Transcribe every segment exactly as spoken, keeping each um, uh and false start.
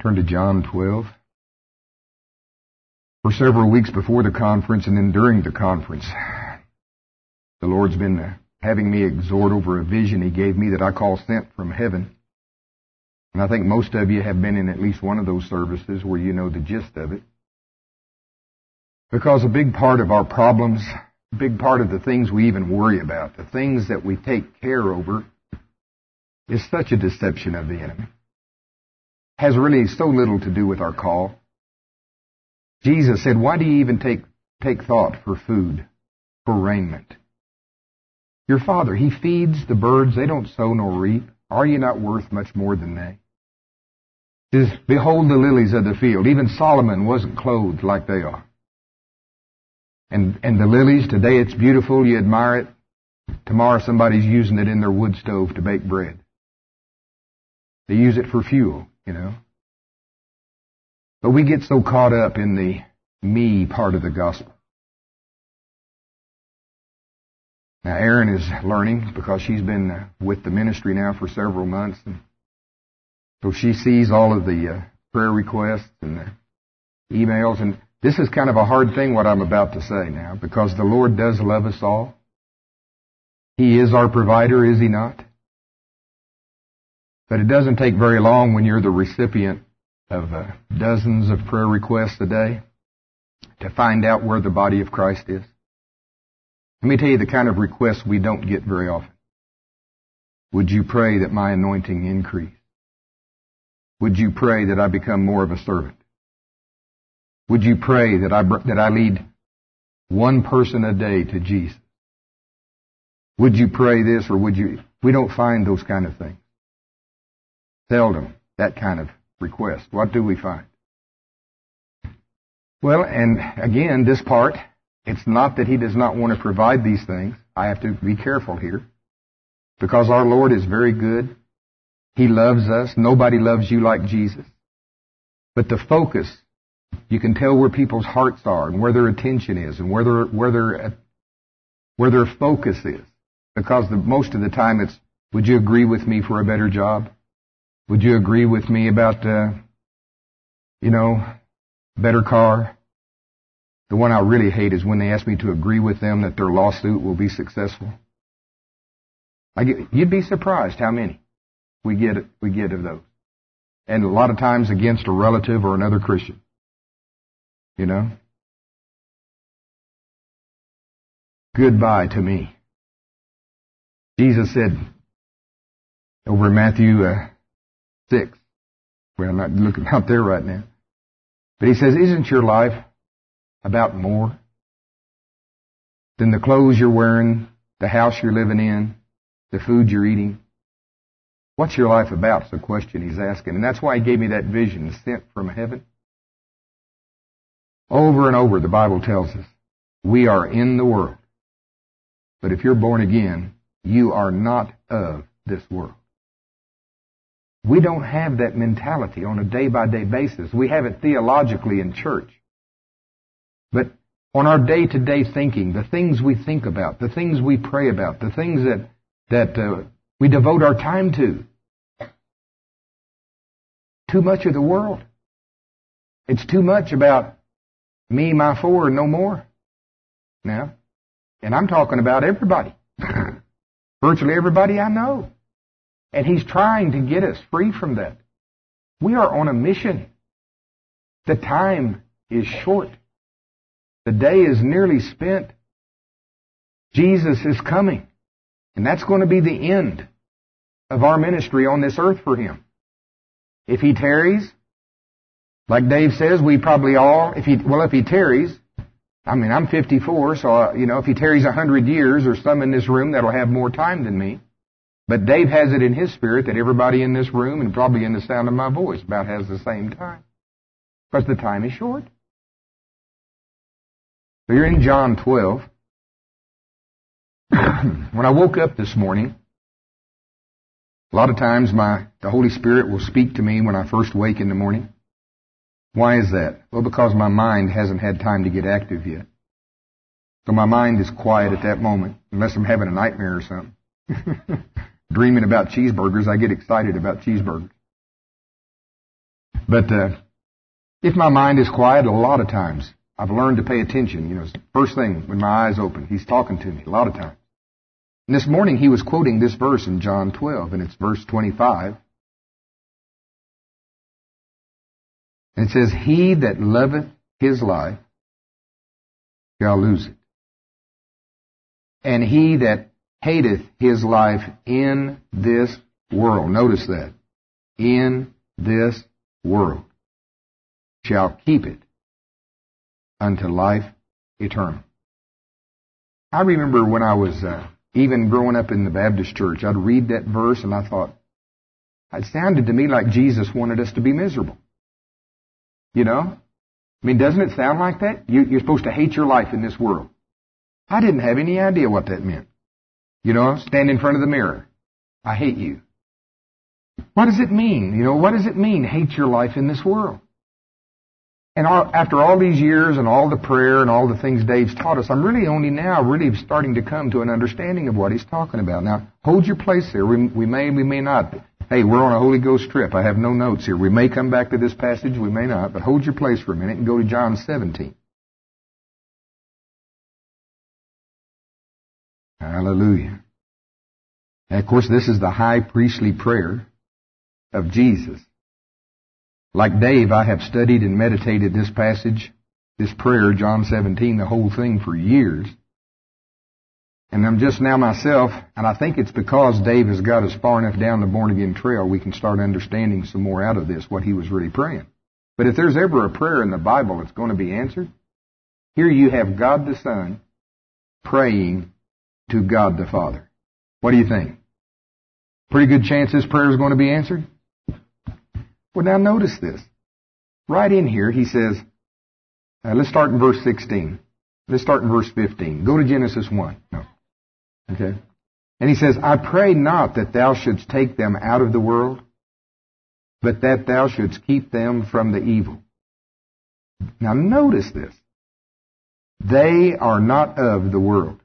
Turn to John twelve. For several weeks before the conference and then during the conference, the Lord's been having me exhort over a vision He gave me that I call sent from heaven. And I think most of you have been in at least one of those services where you know the gist of it. Because a big part of our problems, a big part of the things we even worry about, the things that we take care over, is such a deception of the enemy. Has really so little to do with our call. Jesus said, why do you even take, take thought for food, for raiment? Your Father, He feeds the birds, they don't sow nor reap. Are you not worth much more than they? He says, behold the lilies of the field. Even Solomon wasn't clothed like they are. And, and the lilies, today it's beautiful, you admire it. Tomorrow somebody's using it in their wood stove to bake bread. They use it for fuel, you know. But we get so caught up in the me part of the gospel. Now, Erin is learning because she's been with the ministry now for several months. And so she sees all of the uh, prayer requests and the emails. And this is kind of a hard thing, what I'm about to say now, because the Lord does love us all. He is our provider, is He not? But it doesn't take very long when you're the recipient of uh, dozens of prayer requests a day to find out where the body of Christ is. Let me tell you the kind of requests we don't get very often. Would you pray that my anointing increase? Would you pray that I become more of a servant? Would you pray that I that I lead one person a day to Jesus? Would you pray this or would you... We don't find those kind of things. Seldom that kind of request. What do we find? Well, and again, this part, it's not that He does not want to provide these things. I have to be careful here. Because our Lord is very good. He loves us. Nobody loves you like Jesus. But the focus, you can tell where people's hearts are and where their attention is and where their, where their, where their focus is. Because the, most of the time it's, would you agree with me for a better job? Would you agree with me about, uh, you know, better car? The one I really hate is when they ask me to agree with them that their lawsuit will be successful. I get, you'd be surprised how many we get we get of those, and a lot of times against a relative or another Christian. You know, goodbye to me. Jesus said over in Matthew uh, six. Well, I'm not looking out there right now. But He says, isn't your life about more than the clothes you're wearing, the house you're living in, the food you're eating? What's your life about? It's the question He's asking. And that's why He gave me that vision sent from heaven. Over and over, the Bible tells us, we are in the world. But if you're born again, you are not of this world. We don't have that mentality on a day-by-day basis. We have it theologically in church. But on our day-to-day thinking, the things we think about, the things we pray about, the things that that uh, we devote our time to, too much of the world. It's too much about me, my four, and no more. Now, and I'm talking about everybody. Virtually everybody I know. And He's trying to get us free from that. We are on a mission. The time is short. The day is nearly spent. Jesus is coming. And that's going to be the end of our ministry on this earth for Him. If He tarries, like Dave says, we probably all, if he, well, if He tarries, I mean, I'm fifty-four, so, uh, you know, if He tarries a hundred years, or some in this room that'll have more time than me. But Dave has it in his spirit that everybody in this room, and probably in the sound of my voice, about has the same time. Because the time is short. So you're in John twelve. When I woke up this morning, a lot of times my the Holy Spirit will speak to me when I first wake in the morning. Why is that? Well, because my mind hasn't had time to get active yet. So my mind is quiet at that moment, unless I'm having a nightmare or something. Dreaming about cheeseburgers, I get excited about cheeseburgers. But uh, if my mind is quiet, a lot of times I've learned to pay attention. You know, first thing when my eyes open, He's talking to me a lot of times. And this morning He was quoting this verse in John twelve, and it's verse twenty-five. And it says, "He that loveth his life shall lose it. And he that hateth his life in this world," notice that, "in this world, shall keep it unto life eternal." I remember when I was uh, even growing up in the Baptist church, I'd read that verse and I thought, it sounded to me like Jesus wanted us to be miserable. You know? I mean, doesn't it sound like that? You, you're supposed to hate your life in this world. I didn't have any idea what that meant. You know, stand in front of the mirror. I hate you. What does it mean? You know, what does it mean, hate your life in this world? And all, after all these years and all the prayer and all the things Dave's taught us, I'm really only now really starting to come to an understanding of what he's talking about. Now, hold your place there. We, we may, we may not. Hey, we're on a Holy Ghost trip. I have no notes here. We may come back to this passage, we may not, but hold your place for a minute and go to John seventeen. Hallelujah. And of course, this is the high priestly prayer of Jesus. Like Dave, I have studied and meditated this passage, this prayer, John seventeen, the whole thing for years. And I'm just now myself, and I think it's because Dave has got us far enough down the born-again trail, we can start understanding some more out of this, what he was really praying. But if there's ever a prayer in the Bible that's going to be answered, here you have God the Son praying to God the Father. What do you think? Pretty good chance this prayer is going to be answered? Well, now notice this. Right in here, he says, uh, let's start in verse sixteen. Let's start in verse fifteen. Go to Genesis one. No. Okay. And he says, "I pray not that thou shouldst take them out of the world, but that thou shouldst keep them from the evil." Now notice this. "They are not of the world,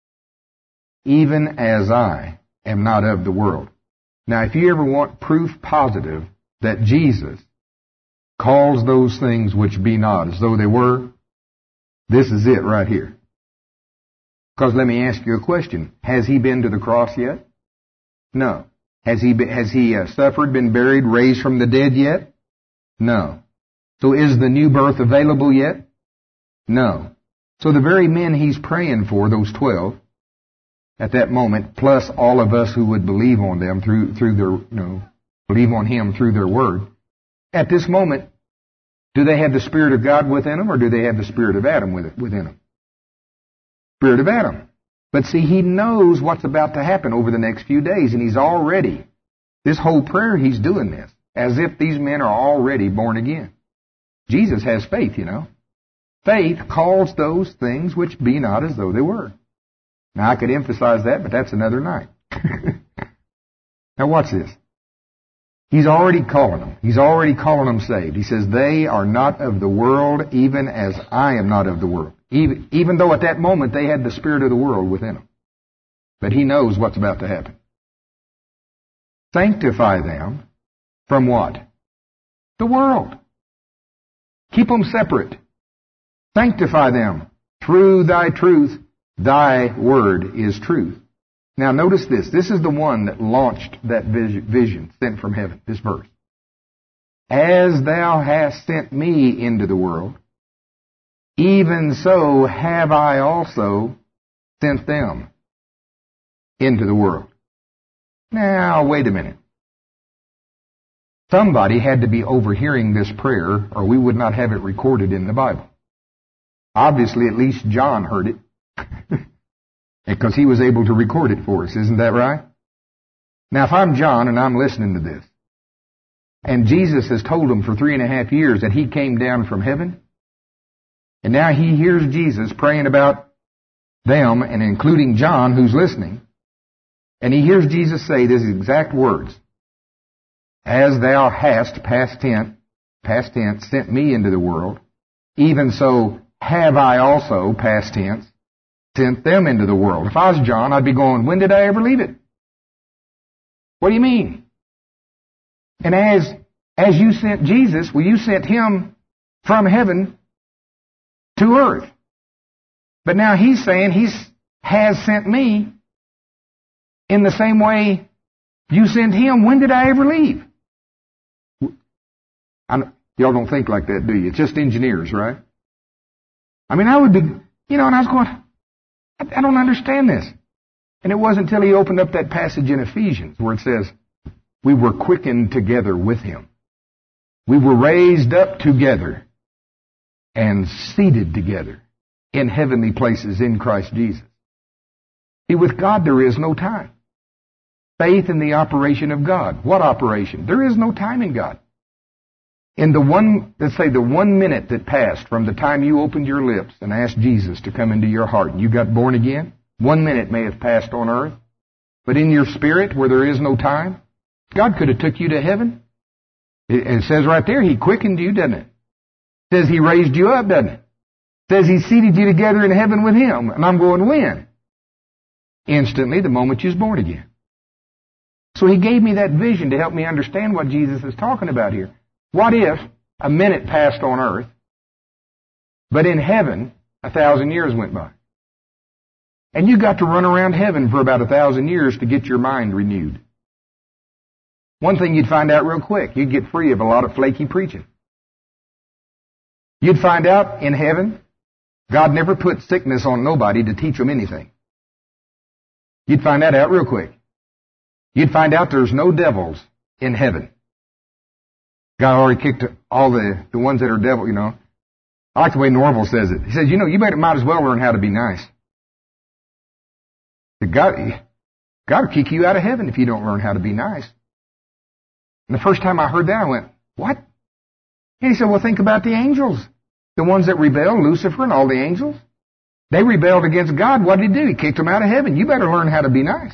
even as I am not of the world." Now, if you ever want proof positive that Jesus calls those things which be not as though they were, this is it right here. Because let me ask you a question. Has He been to the cross yet? No. Has He been, has he uh, suffered, been buried, raised from the dead yet? No. So is the new birth available yet? No. So the very men He's praying for, those twelve, at that moment, plus all of us who would believe on them through through their, you know, believe on Him through their word, at this moment, do they have the Spirit of God within them, or do they have the Spirit of Adam within them? Spirit of Adam. But see, He knows what's about to happen over the next few days, and He's already, this whole prayer, He's doing this, as if these men are already born again. Jesus has faith, you know. Faith calls those things which be not as though they were. Now, I could emphasize that, but that's another night. Now, watch this. He's already calling them. He's already calling them saved. He says, "They are not of the world, even as I am not of the world." Even, even though at that moment they had the spirit of the world within them. But He knows what's about to happen. "Sanctify them from what? The world. Keep them separate. Sanctify them through Thy truth. Thy word is truth." Now notice this. This is the one that launched that vision sent from heaven, this verse. "As Thou hast sent me into the world, even so have I also sent them into the world." Now, wait a minute. Somebody had to be overhearing this prayer, or we would not have it recorded in the Bible. Obviously, at least John heard it. Because he was able to record it for us, isn't that right? Now, if I'm John and I'm listening to this, and Jesus has told him for three and a half years that He came down from heaven, and now he hears Jesus praying about them, and including John, who's listening, and he hears Jesus say these exact words, "As Thou hast," past tense, past tense, "sent me into the world, even so have I also," past tense, "sent them into the world." If I was John, I'd be going, when did I ever leave it? What do you mean? And as as you sent Jesus, well, you sent Him from heaven to earth. But now He's saying He has sent me in the same way you sent Him. When did I ever leave? I'm, y'all don't think like that, do you? It's just engineers, right? I mean, I would be, you know, and I was going, I, I don't understand this. And it wasn't until he opened up that passage in Ephesians where it says, we were quickened together with Him. We were raised up together and seated together in heavenly places in Christ Jesus. See, with God there is no time. Faith in the operation of God. What operation? There is no time in God. In the one, let's say the one minute that passed from the time you opened your lips and asked Jesus to come into your heart and you got born again, one minute may have passed on earth. But in your spirit where there is no time, God could have took you to heaven. It says right there, He quickened you, doesn't it? It says He raised you up, doesn't it? It says He seated you together in heaven with Him. And I'm going, when? Instantly, the moment you was born again. So He gave me that vision to help me understand what Jesus is talking about here. What if a minute passed on earth, but in heaven, a thousand years went by? And you got to run around heaven for about a thousand years to get your mind renewed. One thing you'd find out real quick, you'd get free of a lot of flaky preaching. You'd find out in heaven, God never put sickness on nobody to teach them anything. You'd find that out real quick. You'd find out there's no devils in heaven. God already kicked all the, the ones that are devil, you know. I like the way Norval says it. He says, you know, you better, might as well learn how to be nice. God, God will kick you out of heaven if you don't learn how to be nice. And the first time I heard that, I went, what? And he said, well, think about the angels. The ones that rebelled, Lucifer and all the angels. They rebelled against God. What did He do? He kicked them out of heaven. You better learn how to be nice.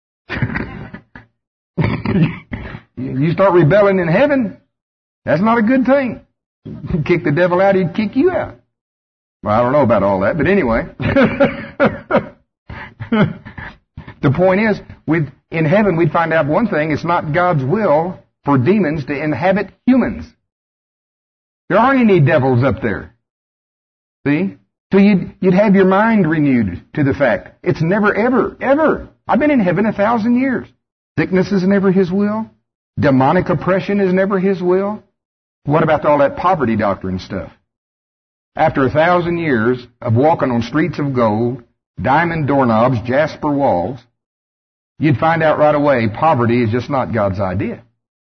You start rebelling in heaven, that's not a good thing. Kick the devil out, he'd kick you out. Well, I don't know about all that, but anyway. The point is, with, in heaven we'd find out one thing, it's not God's will for demons to inhabit humans. There aren't any devils up there. See? So you'd, you'd have your mind renewed to the fact, it's never, ever, ever. I've been in heaven a thousand years. Sickness is never His will. Demonic oppression is never His will. What about all that poverty doctrine stuff? After a thousand years of walking on streets of gold, diamond doorknobs, jasper walls, you'd find out right away poverty is just not God's idea.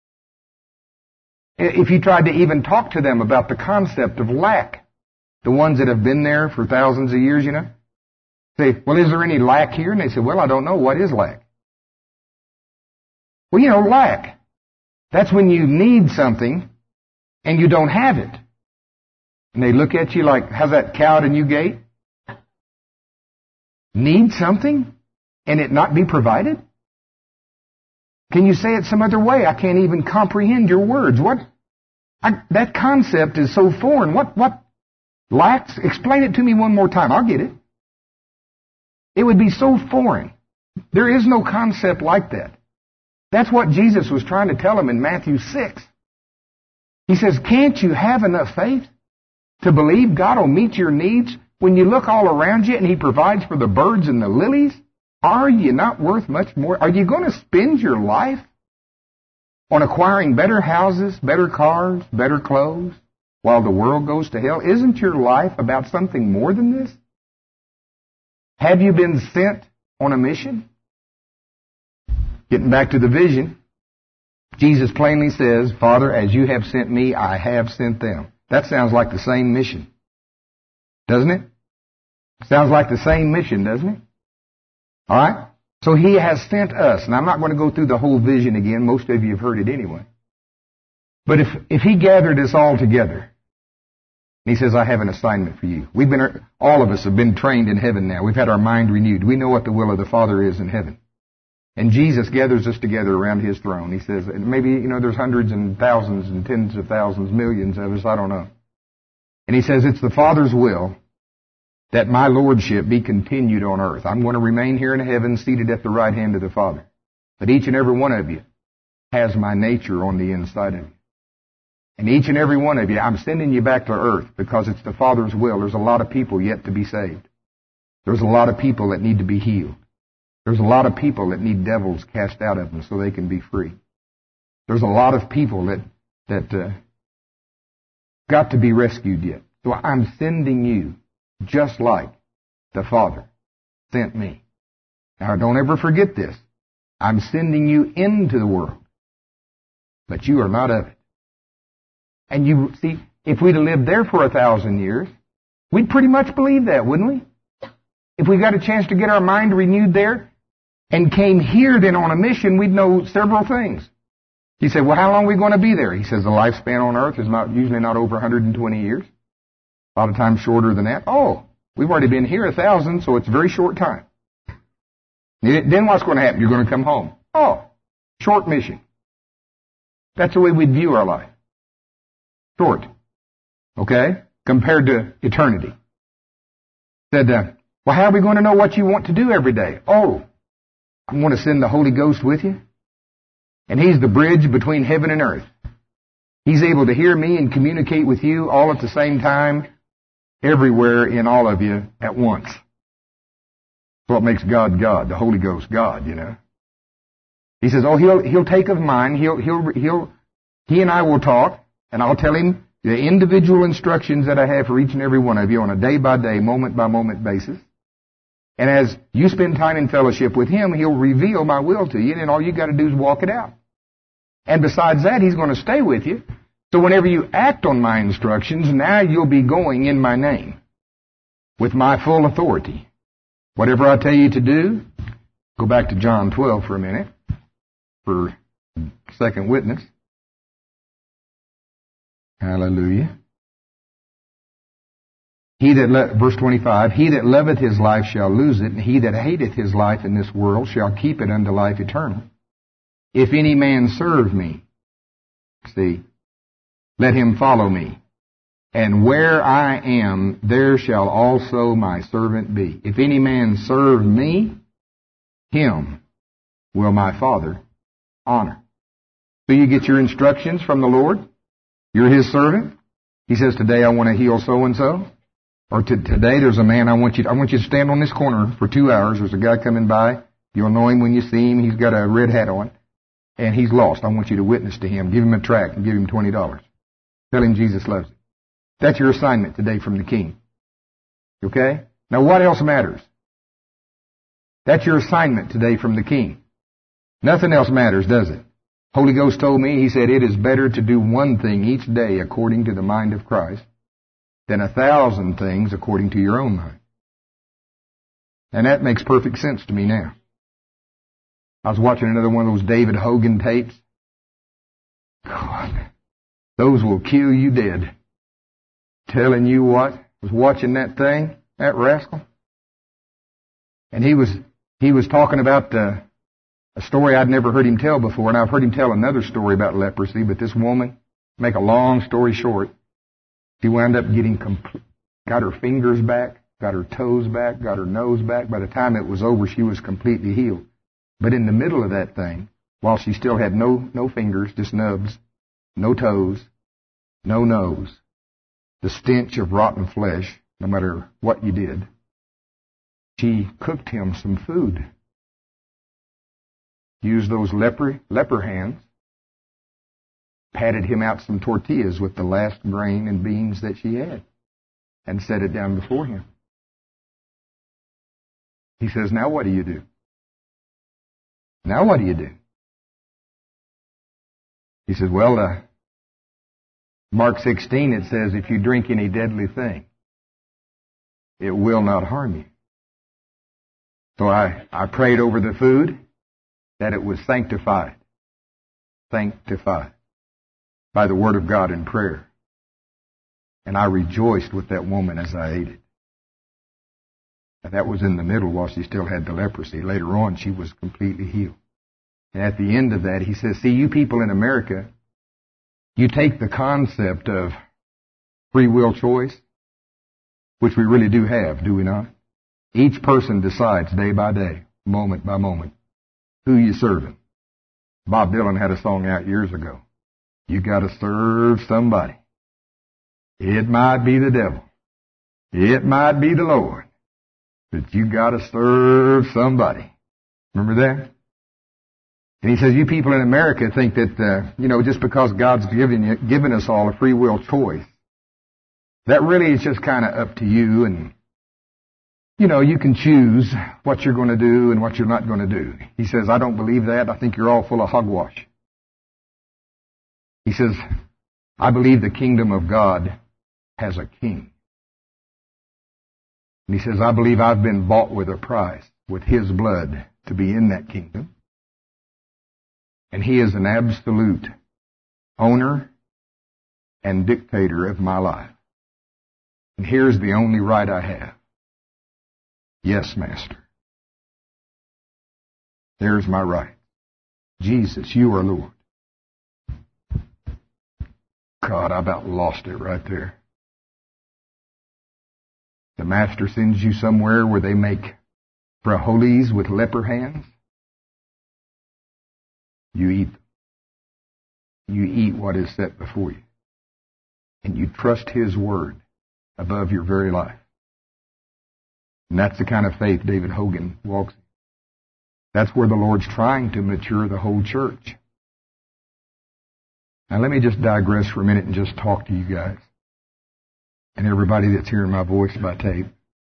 If you tried to even talk to them about the concept of lack, the ones that have been there for thousands of years, you know, say, well, is there any lack here? And they say, well, I don't know. What is lack? Well, you know, lack. That's when you need something and you don't have it. And they look at you like, how's that cow at a new gate? Need something and it not be provided? Can you say it some other way? I can't even comprehend your words. What? I, that concept is so foreign. What, what lacks? Explain it to me one more time. I'll get it. It would be so foreign. There is no concept like that. That's what Jesus was trying to tell them in Matthew six. He says, can't you have enough faith to believe God will meet your needs when you look all around you and He provides for the birds and the lilies? Are you not worth much more? Are you going to spend your life on acquiring better houses, better cars, better clothes while the world goes to hell? Isn't your life about something more than this? Have you been sent on a mission? Getting back to the vision, Jesus plainly says, Father, as you have sent me, I have sent them. That sounds like the same mission, doesn't it? Sounds like the same mission, doesn't it? All right? So He has sent us. And I'm not going to go through the whole vision again. Most of you have heard it anyway. But if, if He gathered us all together, and He says, I have an assignment for you. We've been, all of us have been trained in heaven now. We've had our mind renewed. We know what the will of the Father is in heaven. And Jesus gathers us together around His throne. He says, maybe, you know, there's hundreds and thousands and tens of thousands, millions of us, I don't know. And He says, it's the Father's will that my lordship be continued on earth. I'm going to remain here in heaven, seated at the right hand of the Father. But each and every one of you has my nature on the inside of you. And each and every one of you, I'm sending you back to earth because it's the Father's will. There's a lot of people yet to be saved. There's a lot of people that need to be healed. There's a lot of people that need devils cast out of them so they can be free. There's a lot of people that that uh, got to be rescued yet. So I'm sending you just like the Father sent me. Now don't ever forget this. I'm sending you into the world, but you are not of it. And you see, if we'd have lived there for a thousand years, we'd pretty much believe that, wouldn't we? If we got a chance to get our mind renewed there and came here then on a mission, we'd know several things. He said, well, how long are we going to be there? He says the lifespan on earth is not usually not over one hundred twenty years. A lot of times shorter than that. Oh, we've already been here a thousand, so it's a very short time. Then what's going to happen? You're going to come home. Oh, short mission. That's the way we'd view our life. Short. Okay? Compared to eternity. Said, uh, well, how are we going to know what you want to do every day? Oh, I'm going to send the Holy Ghost with you. And He's the bridge between heaven and earth. He's able to hear me and communicate with you all at the same time, everywhere in all of you at once. That's what makes God God, the Holy Ghost God, you know. He says, oh, he'll, he'll take of mine, he'll, he'll, he'll, he and I will talk, and I'll tell him the individual instructions that I have for each and every one of you on a day-by-day, moment-by-moment basis. And as you spend time in fellowship with Him, He'll reveal my will to you, and all you got to do is walk it out. And besides that, He's going to stay with you. So whenever you act on my instructions, now you'll be going in my name with my full authority. Whatever I tell you to do, go back to John twelve for a minute for second witness. Hallelujah. He that lo- verse twenty-five, he that loveth his life shall lose it, and he that hateth his life in this world shall keep it unto life eternal. If any man serve me, see, let him follow me. And where I am, there shall also my servant be. If any man serve me, him will my Father honor. So you get your instructions from the Lord. You're His servant. He says, today I want to heal so-and-so. Or to, today there's a man, I want you to, I want you to stand on this corner for two hours. There's a guy coming by. You'll know him when you see him. He's got a red hat on. And he's lost. I want you to witness to him. Give him a tract and give him twenty dollars. Tell him Jesus loves him. That's your assignment today from the King. Okay? Now what else matters? That's your assignment today from the King. Nothing else matters, does it? Holy Ghost told me, He said, it is better to do one thing each day according to the mind of Christ than a thousand things according to your own mind. And that makes perfect sense to me now. I was watching another one of those David Hogan tapes. God, those will kill you dead. Telling you what, I was watching that thing, that rascal. And he was, he was talking about uh, a story I'd never heard him tell before, and I've heard him tell another story about leprosy, but this woman, make a long story short, she wound up getting, complete, got her fingers back, got her toes back, got her nose back. By the time it was over, she was completely healed. But in the middle of that thing, while she still had no, no fingers, just nubs, no toes, no nose, the stench of rotten flesh, no matter what you did, she cooked him some food. Used those leper, leper hands, patted him out some tortillas with the last grain and beans that she had, and set it down before him. He says, now what do you do? Now what do you do? He says, well, uh, Mark sixteen, it says, if you drink any deadly thing, it will not harm you. So I, I prayed over the food that it was sanctified. Sanctified by the Word of God in prayer. And I rejoiced with that woman as I ate it. And that was in the middle while she still had the leprosy. Later on, she was completely healed. And at the end of that, he says, see, you people in America, you take the concept of free will choice, which we really do have, do we not? Each person decides day by day, moment by moment, who you're serving. Bob Dylan had a song out years ago. You got to serve somebody. It might be the devil. It might be the Lord. But you got to serve somebody. Remember that? And he says, you people in America think that, uh, you know, just because God's given you, given us all a free will choice, that really is just kind of up to you, and, you know, you can choose what you're going to do and what you're not going to do. He says, I don't believe that. I think you're all full of hogwash. He says, I believe the kingdom of God has a king. And he says, I believe I've been bought with a price, with His blood, to be in that kingdom. And He is an absolute owner and dictator of my life. And here's the only right I have. Yes, Master. There's my right. Jesus, you are Lord. God, I about lost it right there. The Master sends you somewhere where they make frijoles with leper hands. You eat. You eat what is set before you. And you trust His word above your very life. And that's the kind of faith David Hogan walks in. That's where the Lord's trying to mature the whole church. Now let me just digress for a minute and just talk to you guys. And everybody that's hearing my voice by tape.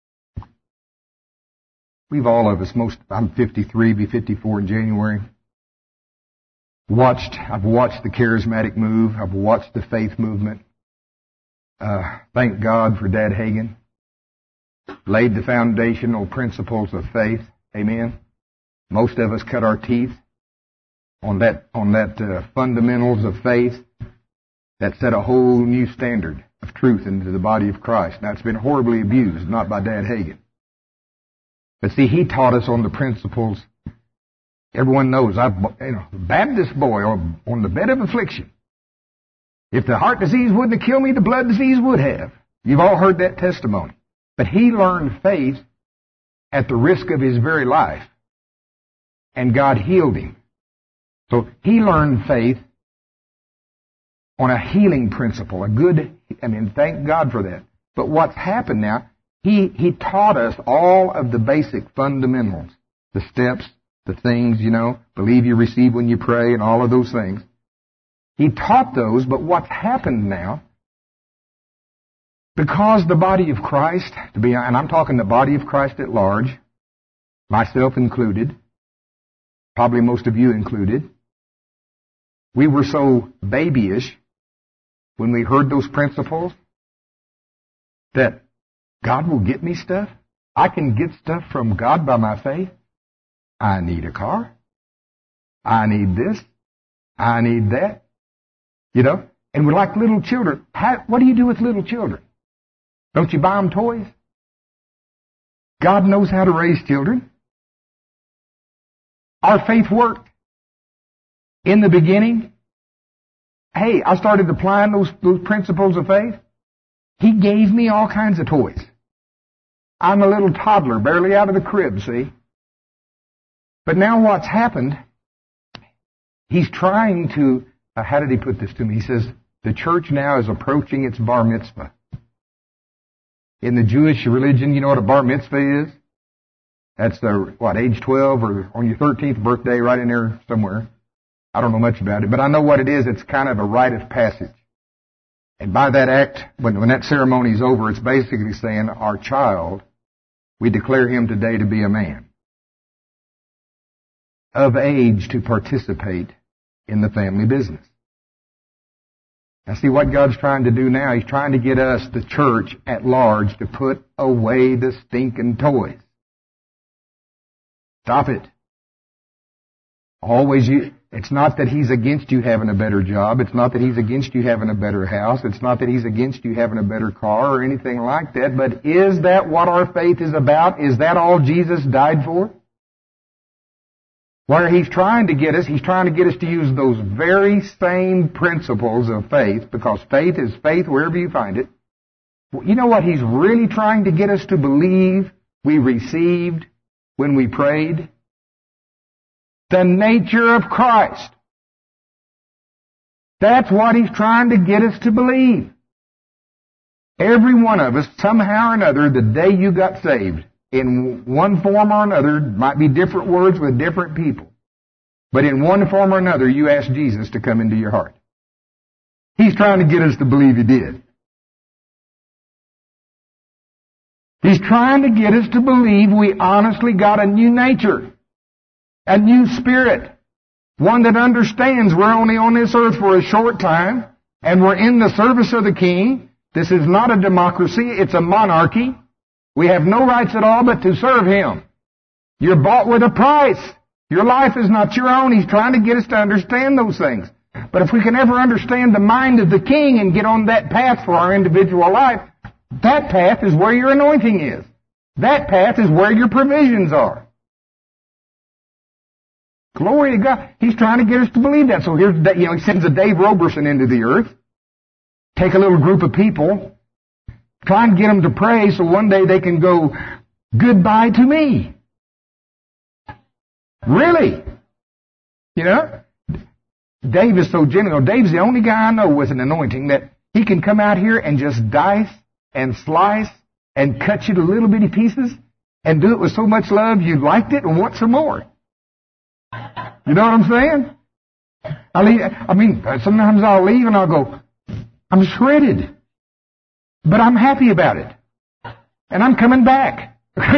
We've all of us, most, I'm fifty-three, be fifty-four in January. Watched, I've watched the charismatic move. I've watched the faith movement. Uh, thank God for Dad Hagin. Laid the foundational principles of faith. Amen. Most of us cut our teeth on that, on that uh, fundamentals of faith that set a whole new standard of truth into the body of Christ. Now, it's been horribly abused, not by Dad Hagin. But see, he taught us on the principles. Everyone knows, I, you know, Baptist boy on, on the bed of affliction. If the heart disease wouldn't have killed me, the blood disease would have. You've all heard that testimony. But he learned faith at the risk of his very life. And God healed him. So he learned faith on a healing principle, a good, I mean, thank God for that. But what's happened now, he, he taught us all of the basic fundamentals, the steps, the things, you know, believe you receive when you pray and all of those things. He taught those, but what's happened now, because the body of Christ, to be, and I'm talking the body of Christ at large, myself included, probably most of you included, we were so babyish when we heard those principles that God will get me stuff. I can get stuff from God by my faith. I need a car. I need this. I need that. You know? And we're like little children. How, what do you do with little children? Don't you buy them toys? God knows how to raise children. Our faith worked. In the beginning, hey, I started applying those, those principles of faith. He gave me all kinds of toys. I'm a little toddler, barely out of the crib, see? But now what's happened, he's trying to, uh, how did he put this to me? He says, the church now is approaching its bar mitzvah. In the Jewish religion, you know what a bar mitzvah is? That's the, what, age twelve or on your thirteenth birthday, right in there somewhere. I don't know much about it, but I know what it is. It's kind of a rite of passage. And by that act, when, when that ceremony is over, it's basically saying, our child, we declare him today to be a man, of age to participate in the family business. Now see what God's trying to do now? He's trying to get us, the church at large, to put away the stinking toys. Stop it. Always you, it's not that He's against you having a better job. It's not that He's against you having a better house. It's not that He's against you having a better car or anything like that. But is that what our faith is about? Is that all Jesus died for? Where He's trying to get us, He's trying to get us to use those very same principles of faith, because faith is faith wherever you find it. You know what He's really trying to get us to believe we received when we prayed? The nature of Christ. That's what He's trying to get us to believe. Every one of us, somehow or another, the day you got saved, in one form or another, might be different words with different people, but in one form or another, you asked Jesus to come into your heart. He's trying to get us to believe He did. He's trying to get us to believe we honestly got a new nature, a new spirit, one that understands we're only on this earth for a short time, and we're in the service of the King. This is not a democracy, it's a monarchy. We have no rights at all but to serve Him. You're bought with a price. Your life is not your own. He's trying to get us to understand those things. But if we can ever understand the mind of the King and get on that path for our individual life, that path is where your anointing is. That path is where your provisions are. Glory to God. He's trying to get us to believe that. So here's, you know, He sends a Dave Roberson into the earth. Take a little group of people, try and get them to pray so one day they can go, goodbye to me. Really? You know? Dave is so genuine. Dave's the only guy I know with an anointing that he can come out here and just dice and slice and cut you to little bitty pieces and do it with so much love you liked it and want some more. You know what I'm saying? I leave, I mean, sometimes I'll leave and I'll go, I'm shredded, but I'm happy about it. And I'm coming back.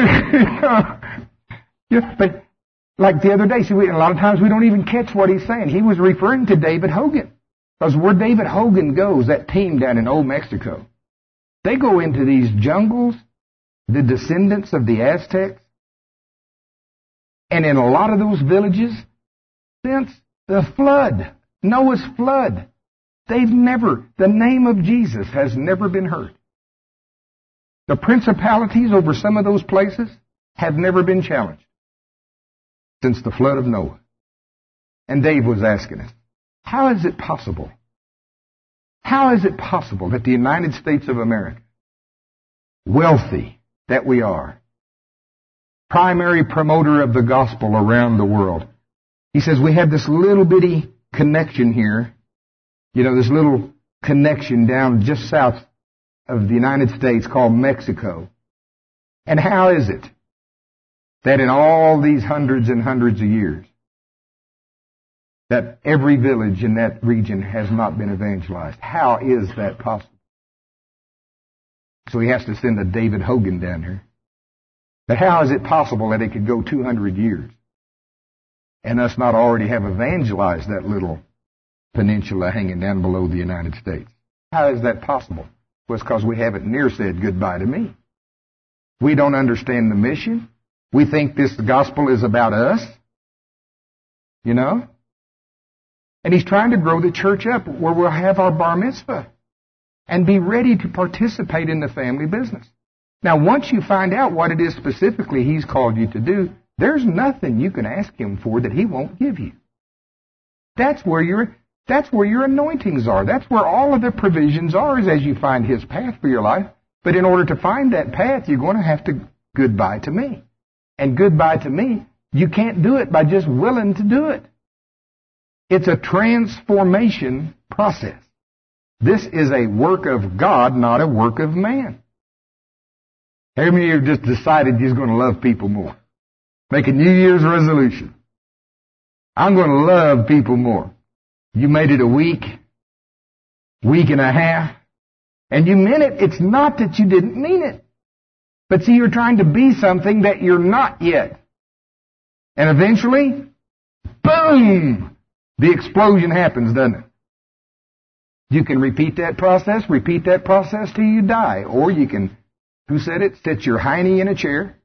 Yeah, but like the other day, see, we, a lot of times we don't even catch what he's saying. He was referring to David Hogan. Because where David Hogan goes, that team down in Old Mexico, they go into these jungles, the descendants of the Aztecs. And in a lot of those villages, since the flood, Noah's flood, they've never, the name of Jesus has never been heard. The principalities over some of those places have never been challenged since the flood of Noah. And Dave was asking us, how is it possible? How is it possible that the United States of America, wealthy that we are, primary promoter of the gospel around the world, he says we have this little bitty connection here, you know, this little connection down just south of the United States called Mexico. And how is it that in all these hundreds and hundreds of years, that every village in that region has not been evangelized? How is that possible? So he has to send a David Hogan down here. But how is it possible that it could go two hundred years and us not already have evangelized that little peninsula hanging down below the United States? How is that possible? Well, it's because we haven't near said goodbye to me. We don't understand the mission. We think this gospel is about us. You know? And he's trying to grow the church up where we'll have our bar mitzvah and be ready to participate in the family business. Now, once you find out what it is specifically he's called you to do, there's nothing you can ask him for that he won't give you. That's where your, that's where your anointings are. That's where all of the provisions are, is as you find his path for your life. But in order to find that path, you're going to have to goodbye to me. And goodbye to me, you can't do it by just willing to do it. It's a transformation process. This is a work of God, not a work of man. How many of you have just decided you're going to love people more? Make a New Year's resolution. I'm going to love people more. You made it a week, week and a half, and you meant it. It's not that you didn't mean it. But see, you're trying to be something that you're not yet. And eventually, boom, the explosion happens, doesn't it? You can repeat that process, repeat that process till you die. Or you can, who said it, sit your hiney in a chair.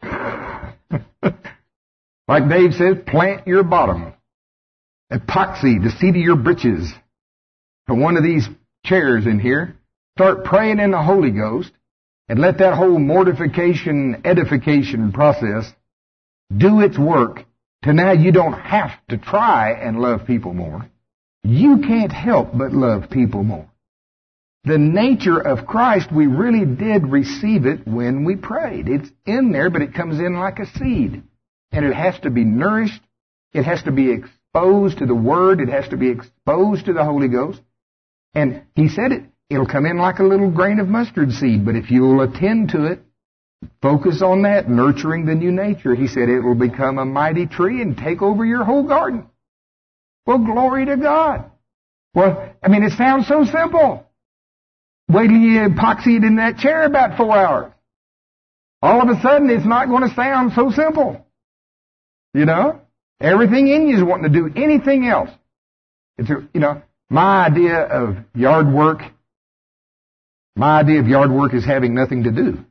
Like Dave says, plant your bottom. Epoxy the seat of your britches to one of these chairs in here. Start praying in the Holy Ghost and let that whole mortification, edification process do its work to now you don't have to try and love people more. You can't help but love people more. The nature of Christ, we really did receive it when we prayed. It's in there, but it comes in like a seed. And it has to be nourished. It has to be ex- exposed to the Word. It has to be exposed to the Holy Ghost. And He said it, it'll come in like a little grain of mustard seed, but if you'll attend to it, focus on that, nurturing the new nature, He said it will become a mighty tree and take over your whole garden. Well, glory to God. Well, I mean, it sounds so simple. Wait till you epoxy it in that chair about four hours. All of a sudden, it's not going to sound so simple. You know? Everything in you is wanting to do anything else. It's a, you know, my idea of yard work, my idea of yard work is having nothing to do.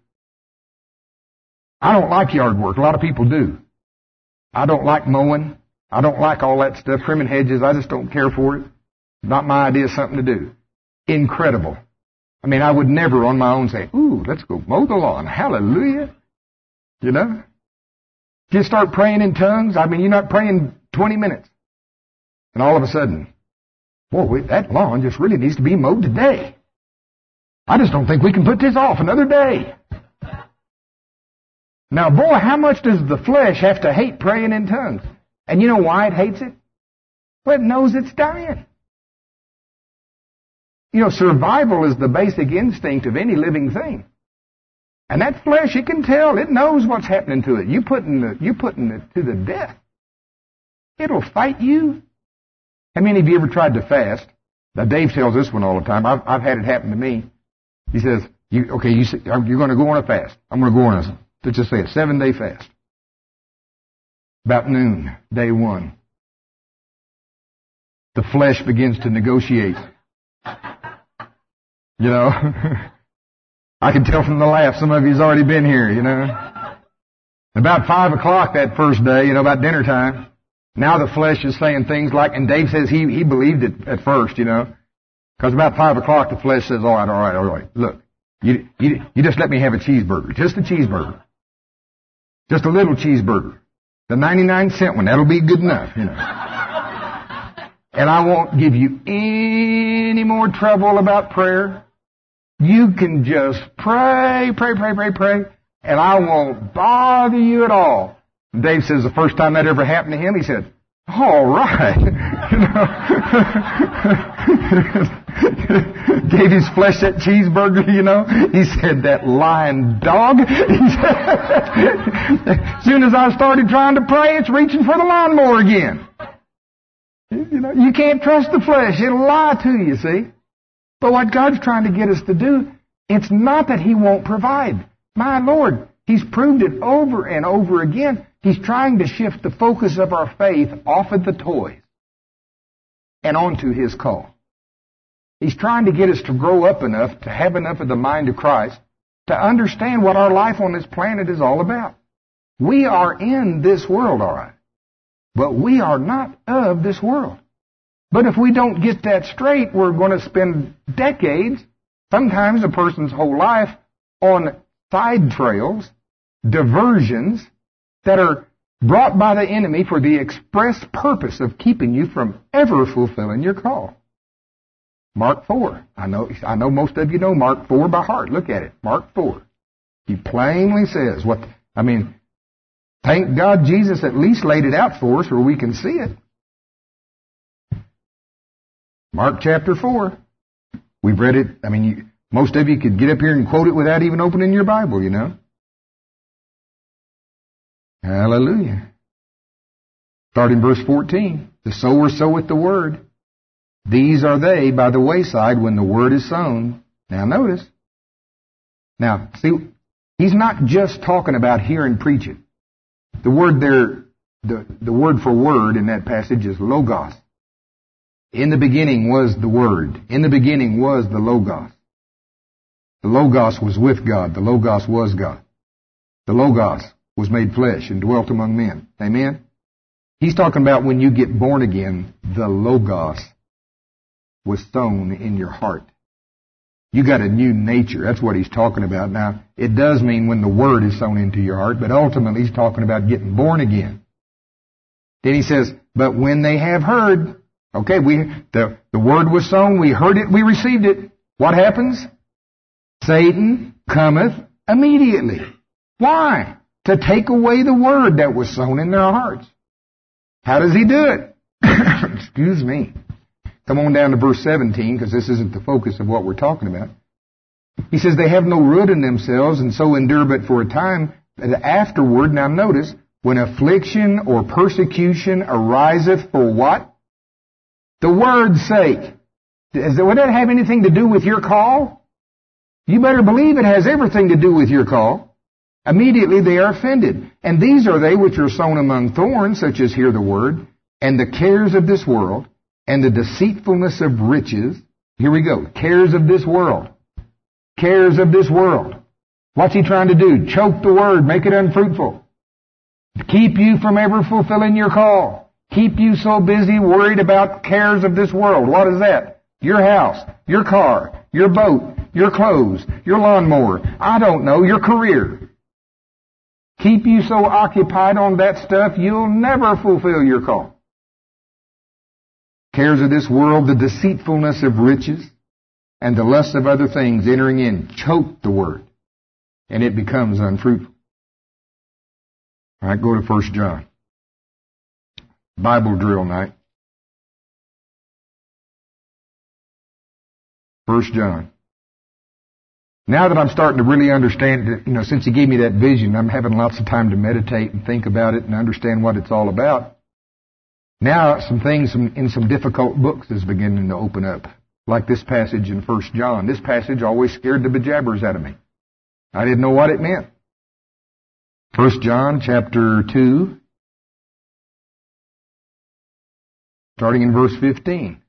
I don't like yard work. A lot of people do. I don't like mowing. I don't like all that stuff, trimming hedges. I just don't care for it. Not my idea of something to do. Incredible. I mean, I would never on my own say, ooh, let's go mow the lawn. Hallelujah. You know? Just start praying in tongues. I mean, you're not praying twenty minutes. And all of a sudden, boy, wait, that lawn just really needs to be mowed today. I just don't think we can put this off another day. Now, boy, how much does the flesh have to hate praying in tongues? And you know why it hates it? Well, it knows it's dying. You know, survival is the basic instinct of any living thing. And that flesh, it can tell. It knows what's happening to it. You putting it, you putting it to the death. It'll fight you. How many of you ever tried to fast? Now, Dave tells this one all the time. I've, I've had it happen to me. He says, you, okay, you, you're going to go on a fast. I'm going to go on a, let's just say a seven-day fast. About noon, day one. The flesh begins to negotiate. You know? I can tell from the laugh, some of you's already been here, you know. About five o'clock that first day, you know, about dinner time, now the flesh is saying things like, and Dave says he, he believed it at first, you know. Because about five o'clock the flesh says, all right, all right, all right, look, you, you, you just let me have a cheeseburger, just a cheeseburger. Just a little cheeseburger. The ninety-nine cent one, that'll be good enough, you know. And I won't give you any more trouble about prayer. You can just pray, pray, pray, pray, pray, and I won't bother you at all. And Dave says the first time that ever happened to him, he said, all right. Gave his flesh that cheeseburger, you know. He said, that lying dog. He said, as soon as I started trying to pray, it's reaching for the lawnmower again. You know, you can't trust the flesh. It'll lie to you, see. But what God's trying to get us to do, it's not that He won't provide. My Lord, He's proved it over and over again. He's trying to shift the focus of our faith off of the toys and onto His call. He's trying to get us to grow up enough, to have enough of the mind of Christ, to understand what our life on this planet is all about. We are in this world, all right, but we are not of this world. But if we don't get that straight, we're going to spend decades, sometimes a person's whole life, on side trails, diversions that are brought by the enemy for the express purpose of keeping you from ever fulfilling your call. Mark four. I know, I know most of you know Mark four by heart. Look at it. Mark four. He plainly says what, I mean, thank God Jesus at least laid it out for us where we can see it. Mark chapter four. We've read it. I mean, you, most of you could get up here and quote it without even opening your Bible, you know. Hallelujah. Starting verse fourteen. The sower soweth the word. These are they by the wayside when the word is sown. Now notice. Now, see, he's not just talking about hearing preaching. The word there, the, the word for word in that passage is logos. In the beginning was the Word. In the beginning was the Logos. The Logos was with God. The Logos was God. The Logos was made flesh and dwelt among men. Amen? He's talking about when you get born again, the Logos was sown in your heart. You got a new nature. That's what he's talking about. Now, it does mean when the Word is sown into your heart, but ultimately he's talking about getting born again. Then he says, but when they have heard... Okay, we the, the word was sown, we heard it, we received it. What happens? Satan cometh immediately. Why? To take away the word that was sown in their hearts. How does he do it? Excuse me. Come on down to verse seventeen, because this isn't the focus of what we're talking about. He says, they have no root in themselves, and so endure but for a time. Afterward, now notice, when affliction or persecution ariseth for what? The word's sake. Does that, would that have anything to do with your call? You better believe it has everything to do with your call. Immediately they are offended. And these are they which are sown among thorns, such as hear the word, and the cares of this world, and the deceitfulness of riches. Here we go. Cares of this world. Cares of this world. What's he trying to do? Choke the word, make it unfruitful. Keep you from ever fulfilling your call. Keep you so busy worried about cares of this world. What is that? Your house, your car, your boat, your clothes, your lawnmower. I don't know, your career. Keep you so occupied on that stuff, you'll never fulfill your call. Cares of this world, the deceitfulness of riches, and the lust of other things entering in, choke the word, and it becomes unfruitful. All right, go to First John. Bible drill night. First John. Now that I'm starting to really understand it, you know, since he gave me that vision, I'm having lots of time to meditate and think about it and understand what it's all about. Now some things in some difficult books is beginning to open up, like this passage in First John. This passage always scared the bejabbers out of me. I didn't know what it meant. First John chapter two, starting in verse fifteen.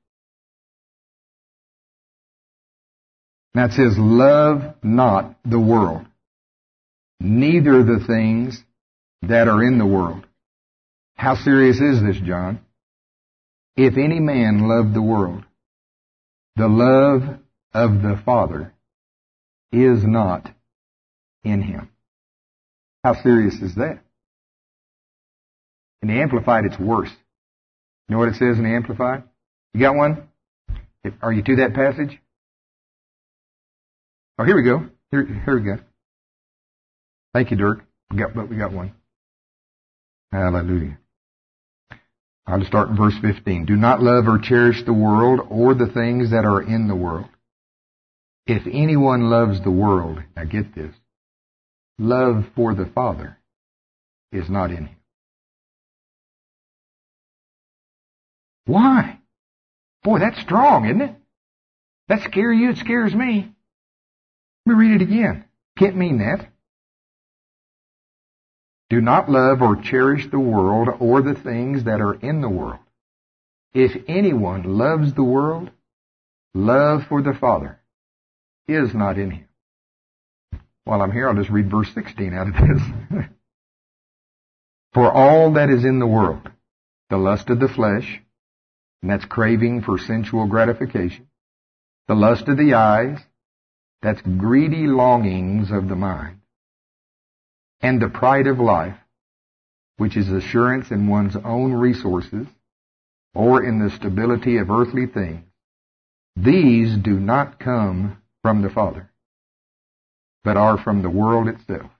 Now it says, love not the world, neither the things that are in the world. How serious is this, John? If any man love the world, the love of the Father is not in him. How serious is that? In the Amplified, it's worse. You know what it says in the Amplified? You got one? Are you to that passage? Oh, here we go. Here, here we go. Thank you, Dirk. We got, but we got one. Hallelujah. I'll start in verse fifteen. Do not love or cherish the world or the things that are in the world. If anyone loves the world, now get this, love for the Father is not in him. Why? Boy, that's strong, isn't it? That scare you? It scares me. Let me read it again. Can't mean that. Do not love or cherish the world or the things that are in the world. If anyone loves the world, love for the Father is not in him. While I'm here, I'll just read verse sixteen out of this. For all that is in the world, the lust of the flesh, and that's craving for sensual gratification, the lust of the eyes, that's greedy longings of the mind, and the pride of life, which is assurance in one's own resources or in the stability of earthly things, these do not come from the Father, but are from the world itself.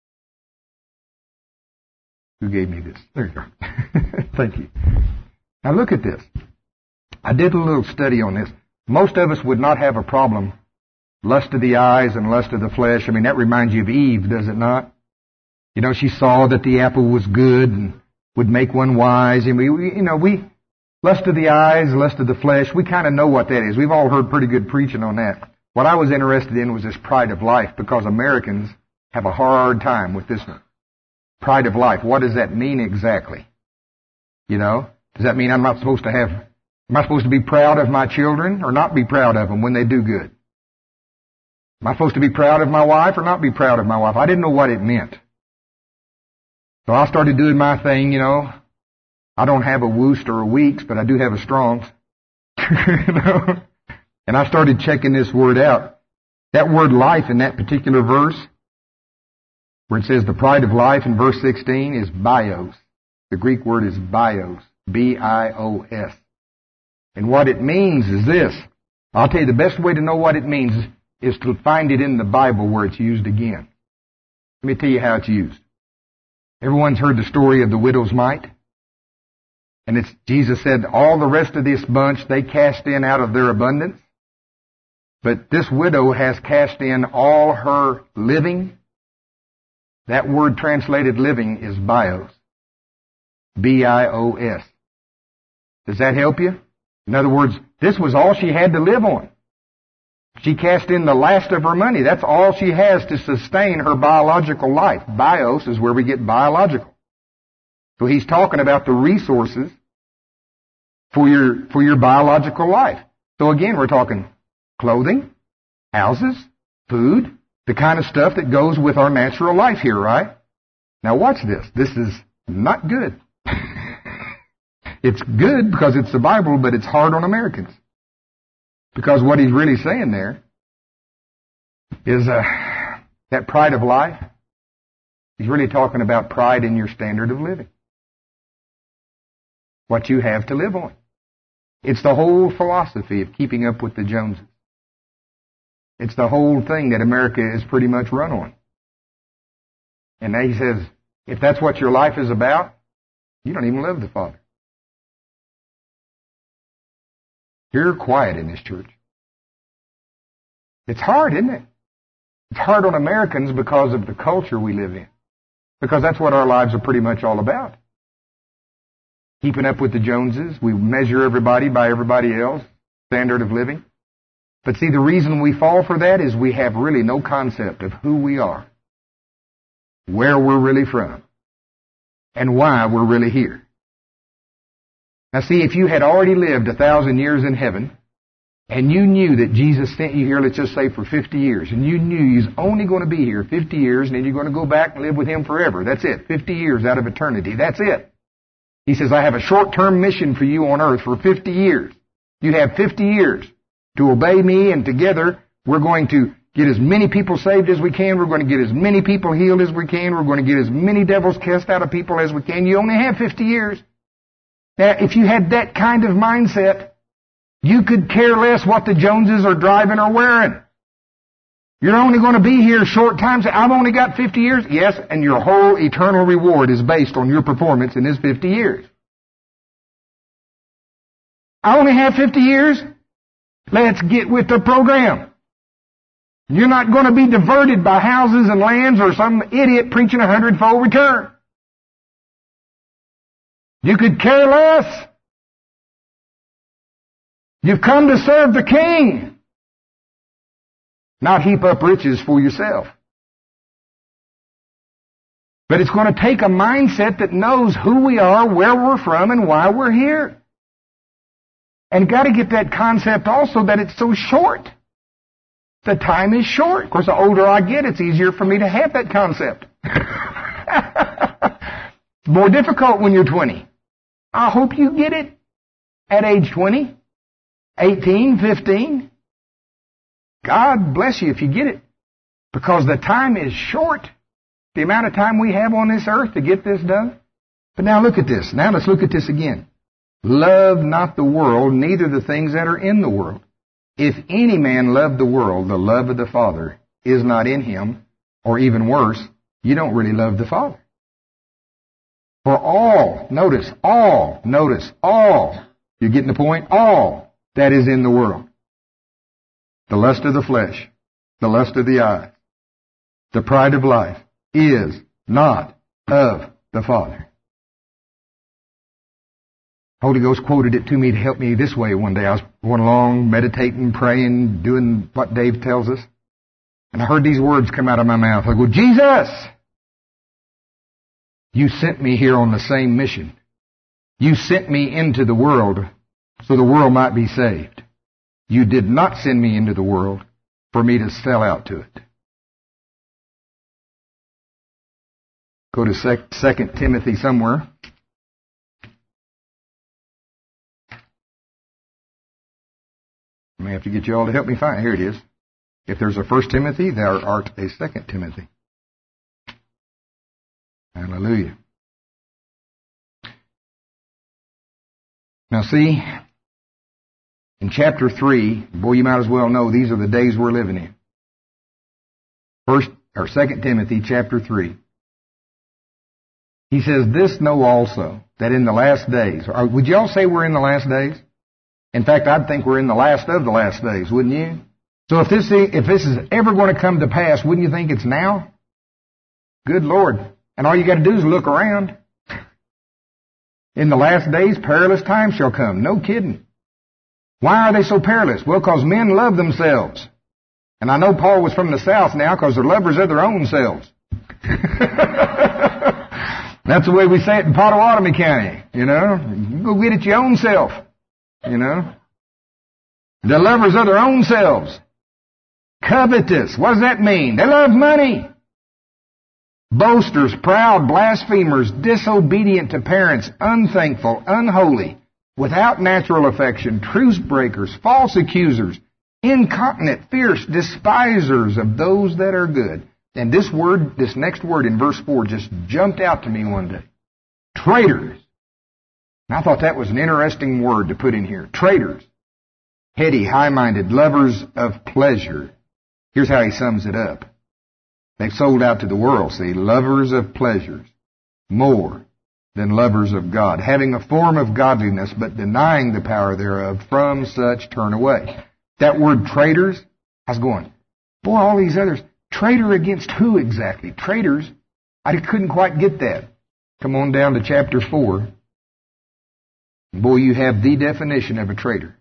Who gave me this? There you go. Thank you. Now look at this. I did a little study on this. Most of us would not have a problem. Lust of the eyes and lust of the flesh. I mean, that reminds you of Eve, does it not? You know, she saw that the apple was good and would make one wise. And we, we you know, we, lust of the eyes, lust of the flesh, we kind of know what that is. We've all heard pretty good preaching on that. What I was interested in was this pride of life, because Americans have a hard time with this one. Pride of life. What does that mean exactly? You know, does that mean I'm not supposed to have, am I supposed to be proud of my children or not be proud of them when they do good? Am I supposed to be proud of my wife or not be proud of my wife? I didn't know what it meant. So I started doing my thing, you know. I don't have a Woost or a Weeks, but I do have a Strong's. You know? And I started checking this word out. That word life in that particular verse, where it says the pride of life in verse sixteen, is bios. The Greek word is bios. B I O S. And what it means is this. I'll tell you the best way to know what it means is to find it in the Bible where it's used again. Let me tell you how it's used. Everyone's heard the story of the widow's mite? And it's, Jesus said, all the rest of this bunch, they cast in out of their abundance. But this widow has cast in all her living. That word translated living is bios. B I O S. Does that help you? In other words, this was all she had to live on. She cast in the last of her money. That's all she has to sustain her biological life. Bios is where we get biological. So he's talking about the resources for your, for your biological life. So again, we're talking clothing, houses, food, the kind of stuff that goes with our natural life here, right? Now watch this. This is not good. It's good because it's the Bible, but it's hard on Americans. Because what he's really saying there is uh, that pride of life. He's really talking about pride in your standard of living. What you have to live on. It's the whole philosophy of keeping up with the Joneses. It's the whole thing that America is pretty much run on. And now he says, if that's what your life is about, you don't even love the Father. You're quiet in this church. It's hard, isn't it? It's hard on Americans because of the culture we live in. Because that's what our lives are pretty much all about. Keeping up with the Joneses. We measure everybody by everybody else. Standard of living. But see, the reason we fall for that is we have really no concept of who we are. Where we're really from. And why we're really here. Now see, if you had already lived a thousand years in heaven, and you knew that Jesus sent you here, let's just say for fifty years, and you knew you was only going to be here fifty years, and then you're going to go back and live with Him forever. That's it. fifty years out of eternity. That's it. He says, I have a short-term mission for you on earth for fifty years. You have fifty years to obey me, and together we're going to get as many people saved as we can. We're going to get as many people healed as we can. We're going to get as many devils cast out of people as we can. You only have fifty years. Now, if you had that kind of mindset, you could care less what the Joneses are driving or wearing. You're only going to be here a short time. Say, I've only got fifty years. Yes, and your whole eternal reward is based on your performance in this fifty years. I only have fifty years. Let's get with the program. You're not going to be diverted by houses and lands or some idiot preaching a hundredfold return. You could care less. You've come to serve the King, not heap up riches for yourself. But it's going to take a mindset that knows who we are, where we're from, and why we're here. And got to get that concept also that it's so short. The time is short. Of course, the older I get, it's easier for me to have that concept. It's more difficult when you're twenty. I hope you get it at age twenty, eighteen, fifteen. God bless you if you get it. Because the time is short. The amount of time we have on this earth to get this done. But now look at this. Now let's look at this again. Love not the world, neither the things that are in the world. If any man love the world, the love of the Father is not in him. Or even worse, you don't really love the Father. For all, notice, all, notice, all, you're getting the point? All that is in the world. The lust of the flesh, the lust of the eyes, the pride of life is not of the Father. Holy Ghost quoted it to me to help me this way one day. I was going along, meditating, praying, doing what Dave tells us. And I heard these words come out of my mouth. I go, Jesus! You sent me here on the same mission. You sent me into the world so the world might be saved. You did not send me into the world for me to sell out to it. Go to Second Timothy somewhere. I may have to get you all to help me find it. Here it is. If there's a First Timothy, there art a Second Timothy. Hallelujah. Now see, in chapter three, boy, you might as well know these are the days we're living in. First or Second Timothy chapter three. He says, this know also, that in the last days, or would you all say we're in the last days? In fact, I'd think we're in the last of the last days, wouldn't you? So if this, if this is ever going to come to pass, wouldn't you think it's now? Good Lord. And all you got to do is look around. In the last days, perilous times shall come. No kidding. Why are they so perilous? Well, because men love themselves. And I know Paul was from the South now because they're lovers of their own selves. That's the way we say it in Pottawatomie County, you know. Go get it your own self, you know. They're lovers of their own selves. Covetous. What does that mean? They love money. Boasters, proud, blasphemers, disobedient to parents, unthankful, unholy, without natural affection, truce breakers, false accusers, incontinent, fierce, despisers of those that are good. And this word, this next word in verse four just jumped out to me one day. Traitors. And I thought that was an interesting word to put in here. Traitors. Heady, high-minded, lovers of pleasure. Here's how he sums it up. They've sold out to the world, see, lovers of pleasures more than lovers of God, having a form of godliness, but denying the power thereof, from such turn away. That word traitors, I was going, boy, all these others, traitor against who exactly? Traitors, I couldn't quite get that. Come on down to chapter four. Boy, you have the definition of a traitor.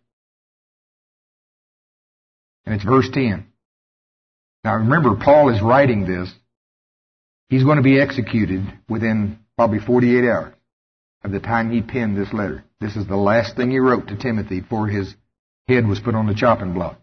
And it's verse ten. Now remember, Paul is writing this. He's going to be executed within probably forty-eight hours of the time he penned this letter. This is the last thing he wrote to Timothy before his head was put on the chopping block.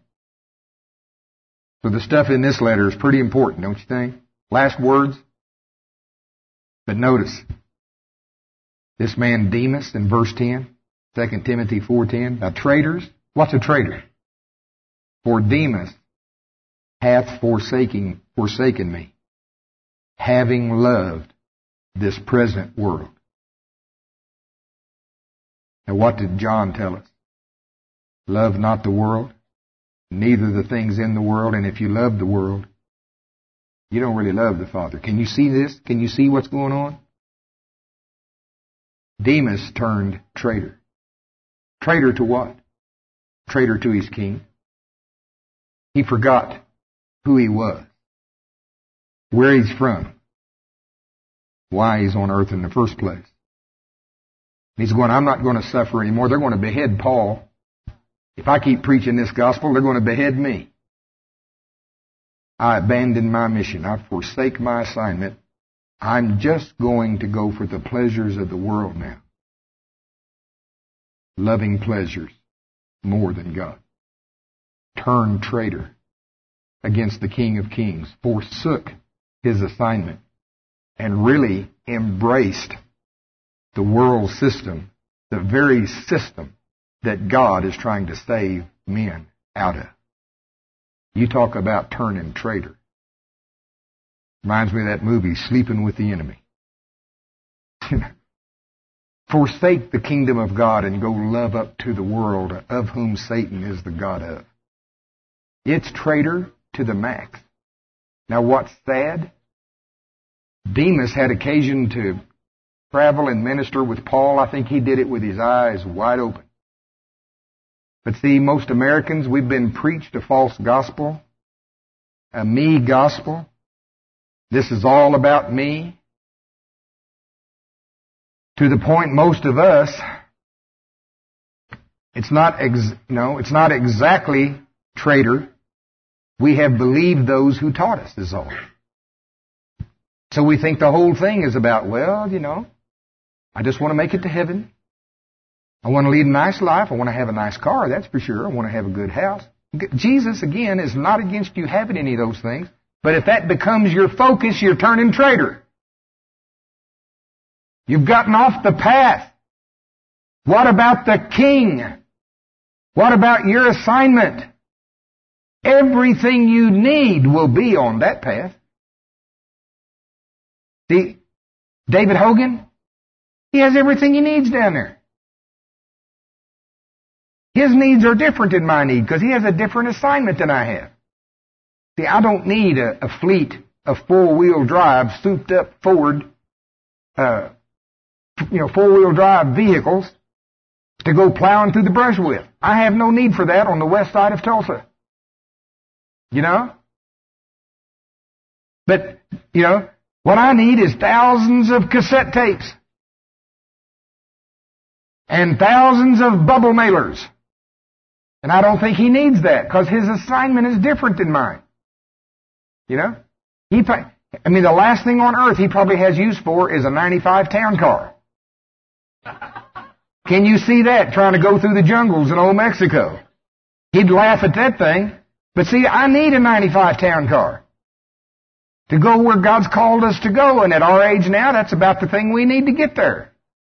So the stuff in this letter is pretty important, don't you think? Last words. But notice, this man Demas in verse ten, Second Timothy four ten. Now traitors, what's a traitor? For Demas hath forsaken, forsaken me, having loved this present world. Now what did John tell us? Love not the world, neither the things in the world, and if you love the world, you don't really love the Father. Can you see this? Can you see what's going on? Demas turned traitor. Traitor to what? Traitor to his king. He forgot who he was, where he's from, why he's on earth in the first place. He's going, I'm not going to suffer anymore. They're going to behead Paul. If I keep preaching this gospel, they're going to behead me. I abandon my mission. I forsake my assignment. I'm just going to go for the pleasures of the world now. Loving pleasures more than God. Turned traitor against the King of Kings, forsook his assignment, and really embraced the world system, the very system that God is trying to save men out of. You talk about turning traitor. Reminds me of that movie, Sleeping with the Enemy. Forsake the kingdom of God and go love up to the world of whom Satan is the god of. It's traitor to the max. Now what's sad? Demas had occasion to travel and minister with Paul. I think he did it with his eyes wide open. But see, most Americans, we've been preached a false gospel, a me gospel. This is all about me. To the point most of us, it's not ex- no, it's not exactly traitor. We have believed those who taught us is all. So we think the whole thing is about, well, you know, I just want to make it to heaven. I want to lead a nice life. I want to have a nice car, that's for sure. I want to have a good house. Jesus, again, is not against you having any of those things. But if that becomes your focus, you're turning traitor. You've gotten off the path. What about the king? What about your assignment? Everything you need will be on that path. See, David Hogan, he has everything he needs down there. His needs are different than my need because he has a different assignment than I have. See, I don't need a, a fleet of four-wheel drive, souped-up Ford uh, you know, four-wheel drive vehicles to go plowing through the brush with. I have no need for that on the west side of Tulsa. You know? But, you know, what I need is thousands of cassette tapes and thousands of bubble mailers. And I don't think he needs that because his assignment is different than mine. You know? He, I mean, the last thing on earth he probably has use for is a ninety-five town car. Can you see that trying to go through the jungles in old Mexico? He'd laugh at that thing. But see, I need a ninety-five town car to go where God's called us to go. And at our age now, that's about the thing we need to get there.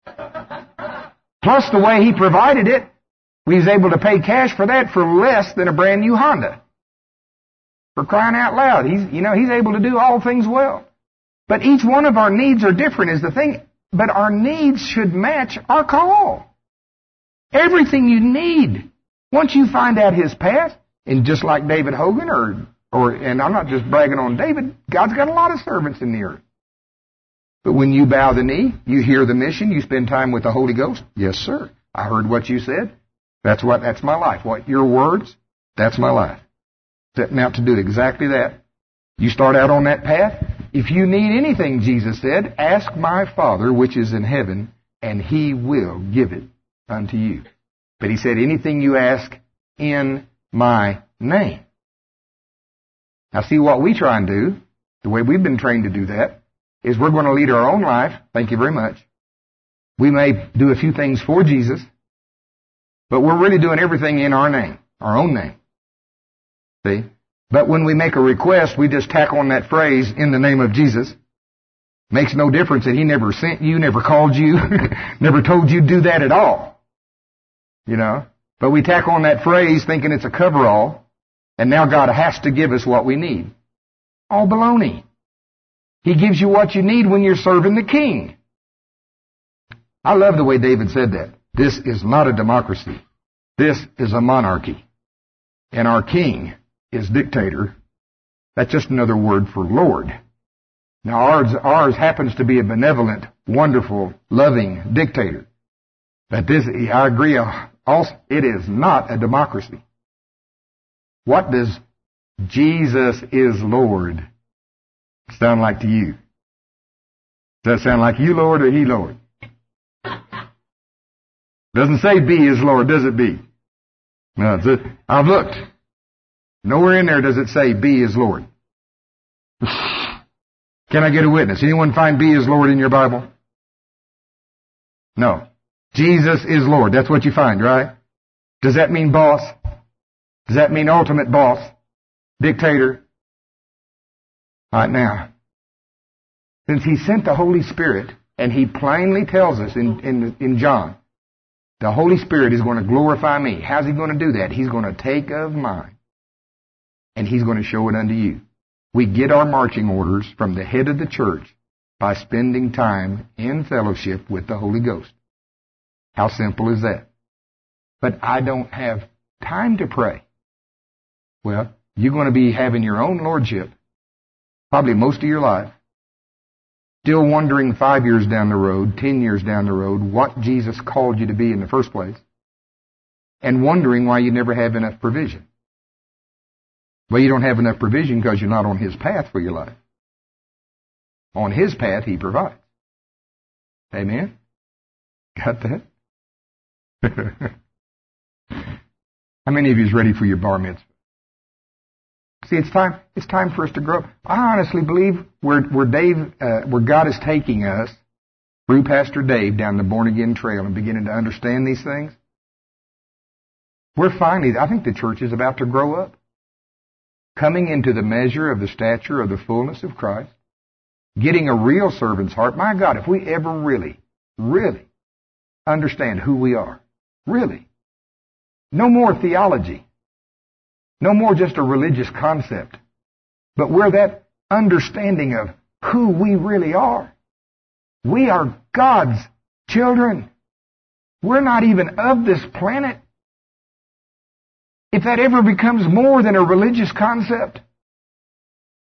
Plus the way he provided it, we was able to pay cash for that for less than a brand new Honda. For crying out loud. He's, you know, he's able to do all things well. But each one of our needs are different is the thing. But our needs should match our call. Everything you need. Once you find out his path, and just like David Hogan, or, or, and I'm not just bragging on David, God's got a lot of servants in the earth. But when you bow the knee, you hear the mission, you spend time with the Holy Ghost. Yes, sir. I heard what you said. That's what, that's my life. What, your words, that's my life. Setting out to do exactly that. You start out on that path. If you need anything, Jesus said, ask my Father which is in heaven, and he will give it unto you. But he said, anything you ask in my name. Now see, what we try and do, the way we've been trained to do that, is we're going to lead our own life. Thank you very much. We may do a few things for Jesus, but we're really doing everything in our name, our own name. See? But when we make a request, we just tack on that phrase, in the name of Jesus. Makes no difference that he never sent you, never called you, never told you to do that at all. You know? But we tack on that phrase thinking it's a coverall, and now God has to give us what we need. All baloney. He gives you what you need when you're serving the king. I love the way David said that. This is not a democracy. This is a monarchy. And our king is dictator. That's just another word for Lord. Now ours, ours happens to be a benevolent, wonderful, loving dictator. But this, I agree, also, it is not a democracy. What does Jesus is Lord sound like to you? Does that sound like you, Lord, or he, Lord? Doesn't say be is Lord, does it be? No, it's a, I've looked. Nowhere in there does it say be is Lord. Can I get a witness? Anyone find be is Lord in your Bible? No. Jesus is Lord. That's what you find, right? Does that mean boss? Does that mean ultimate boss? Dictator? All right, now, since he sent the Holy Spirit, and he plainly tells us in, in, in John, the Holy Spirit is going to glorify me. How's he going to do that? He's going to take of mine, and he's going to show it unto you. We get our marching orders from the head of the church by spending time in fellowship with the Holy Ghost. How simple is that? But I don't have time to pray. Well, you're going to be having your own lordship probably most of your life, still wondering five years down the road, ten years down the road, what Jesus called you to be in the first place, and wondering why you never have enough provision. Well, you don't have enough provision because you're not on his path for your life. On his path, he provides. Amen? Got that? How many of you is ready for your bar mitzvah? See, it's time. It's time for us to grow. I honestly believe where where Dave, uh, where God is taking us through Pastor Dave down the born again trail and beginning to understand these things. We're finally. I think the church is about to grow up, coming into the measure of the stature of the fullness of Christ, getting a real servant's heart. My God, if we ever really, really understand who we are. Really. No more theology. No more just a religious concept. But we're that understanding of who we really are. We are God's children. We're not even of this planet. If that ever becomes more than a religious concept,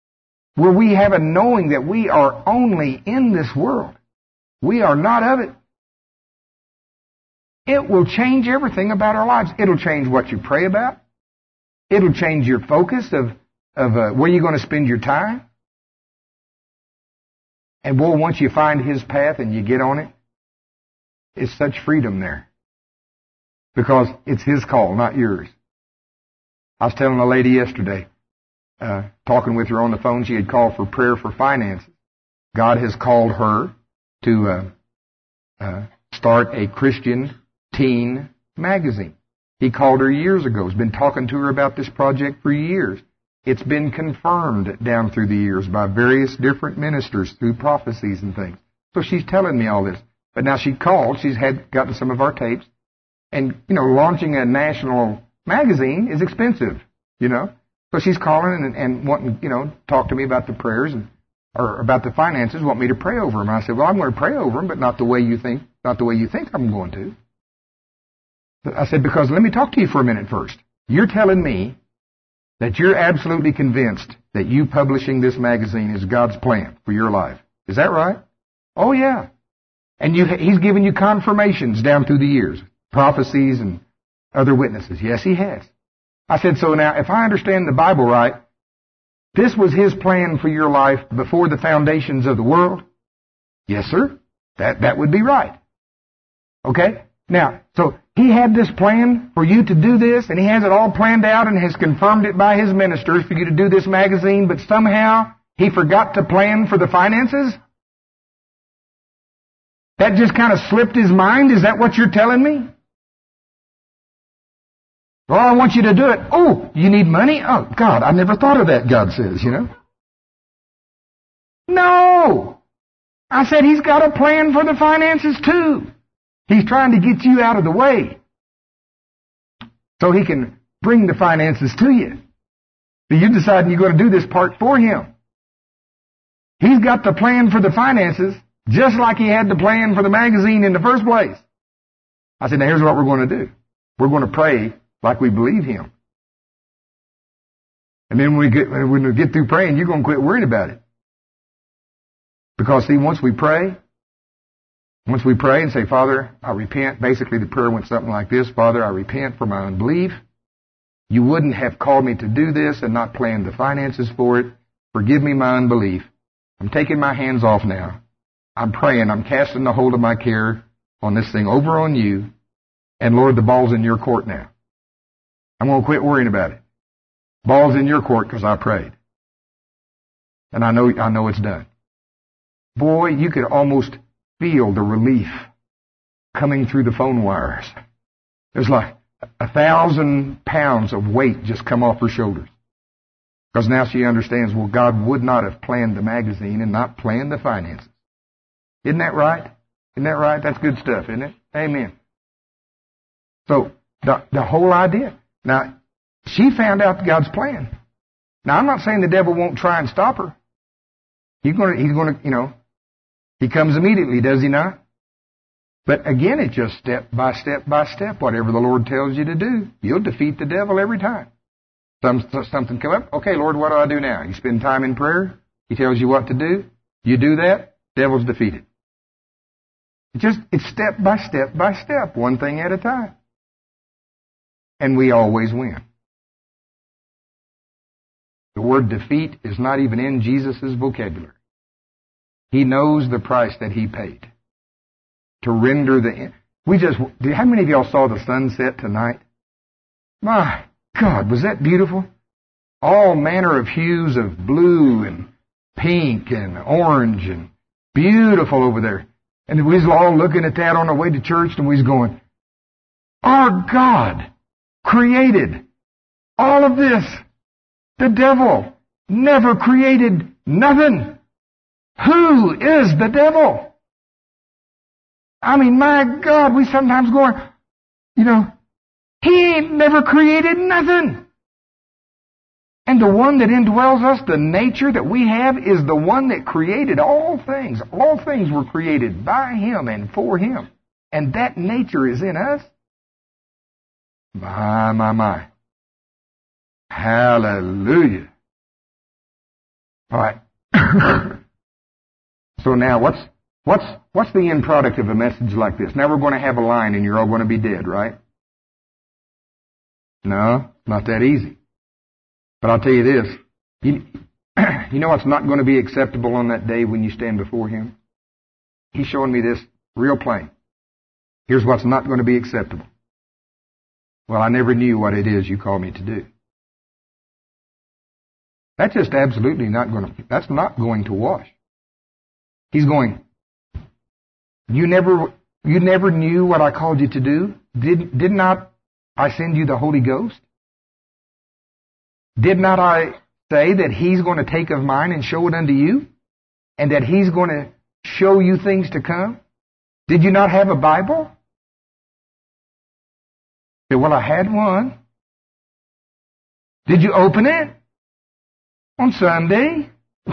where we have a knowing that we are only in this world, we are not of it. It will change everything about our lives. It'll change what you pray about. It'll change your focus of, of uh, where you're going to spend your time. And boy, once you find His path and you get on it, it's such freedom there. Because it's His call, not yours. I was telling a lady yesterday, uh, talking with her on the phone, she had called for prayer for finances. God has called her to uh, uh, start a Christian teen magazine. He called her years ago. He's been talking to her about this project for years. It's been confirmed down through the years by various different ministers through prophecies and things. So she's telling me all this. But now she called. She's had gotten some of our tapes. And, you know, launching a national magazine is expensive, you know. So she's calling and, and wanting, you know, talk to me about the prayers and or about the finances, want me to pray over them. I said, well, I'm going to pray over them, but not the way you think, not the way you think I'm going to. I said, because let me talk to you for a minute first. You're telling me that you're absolutely convinced that you publishing this magazine is God's plan for your life. Is that right? Oh, yeah. And you, He's given you confirmations down through the years, prophecies and other witnesses. Yes, He has. I said, so now, if I understand the Bible right, this was His plan for your life before the foundations of the world? Yes, sir. That, that would be right. Okay? Now, so He had this plan for you to do this, and He has it all planned out and has confirmed it by His ministers for you to do this magazine, but somehow He forgot to plan for the finances? That just kind of slipped His mind? Is that what you're telling me? Well, I want you to do it. Oh, you need money? Oh, God, I never thought of that, God says, you know. No! I said He's got a plan for the finances too. He's trying to get you out of the way so He can bring the finances to you. So you decide you're going to do this part for Him. He's got the plan for the finances just like He had the plan for the magazine in the first place. I said, now here's what we're going to do. We're going to pray like we believe Him. And then when we get, when we get through praying, you're going to quit worrying about it. Because see, once we pray, once we pray and say, Father, I repent, basically the prayer went something like this, Father, I repent for my unbelief. You wouldn't have called me to do this and not planned the finances for it. Forgive me my unbelief. I'm taking my hands off now. I'm praying, I'm casting the hold of my care on this thing over on You. And Lord, the ball's in Your court now. I'm going to quit worrying about it. Ball's in Your court because I prayed. And I know, I know it's done. Boy, you could almost feel the relief coming through the phone wires. There's like a thousand pounds of weight just come off her shoulders. Because now she understands, well, God would not have planned the magazine and not planned the finances. Isn't that right? Isn't that right? That's good stuff, isn't it? Amen. So, the, the whole idea. Now, she found out God's plan. Now, I'm not saying the devil won't try and stop her. He's going to, he's going to, you know, he comes immediately, does he not? But again, it's just step by step by step. Whatever the Lord tells you to do, you'll defeat the devil every time. Some, something come up. Okay, Lord, what do I do now? You spend time in prayer. He tells you what to do. You do that, devil's defeated. It's just, it's step by step by step, one thing at a time. And we always win. The word defeat is not even in Jesus' vocabulary. He knows the price that He paid to render the... We just... How many of y'all saw the sunset tonight? My God, was that beautiful? All manner of hues of blue and pink and orange and beautiful over there. And we was all looking at that on our way to church and we was going, our God created all of this. The devil never created nothing. Who is the devil? I mean, my God, we sometimes go, you know, He ain't never created nothing. And the one that indwells us, the nature that we have, is the one that created all things. All things were created by Him and for Him. And that nature is in us. My, my, my. Hallelujah. All right. So now, what's What's, what's the end product of a message like this? Now we're going to have a line and you're all going to be dead, right? No, not that easy. But I'll tell you this. You, you know what's not going to be acceptable on that day when you stand before Him? He's showing me this real plain. Here's what's not going to be acceptable. Well, I never knew what it is you called me to do. That's just absolutely not going to, that's not going to wash. He's going, you never, you never knew what I called you to do? Did, did not I send you the Holy Ghost? Did not I say that He's going to take of mine and show it unto you? And that He's going to show you things to come? Did you not have a Bible? Say, well, I had one. Did you open it? On Sunday?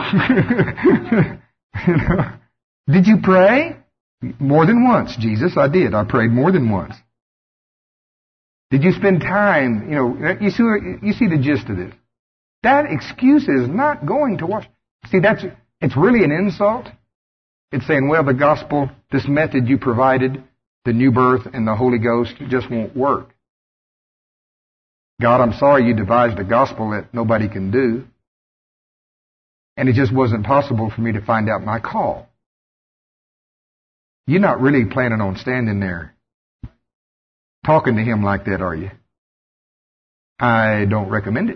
You know, did you pray? More than once, Jesus. I did. I prayed more than once. Did you spend time? You know, you see, you see the gist of this. That excuse is not going to wash. See, that's it's really an insult. It's saying, well, the gospel, this method you provided, the new birth and the Holy Ghost, just won't work. God, I'm sorry you devised a gospel that nobody can do. And it just wasn't possible for me to find out my call. You're not really planning on standing there talking to Him like that, are you? I don't recommend it.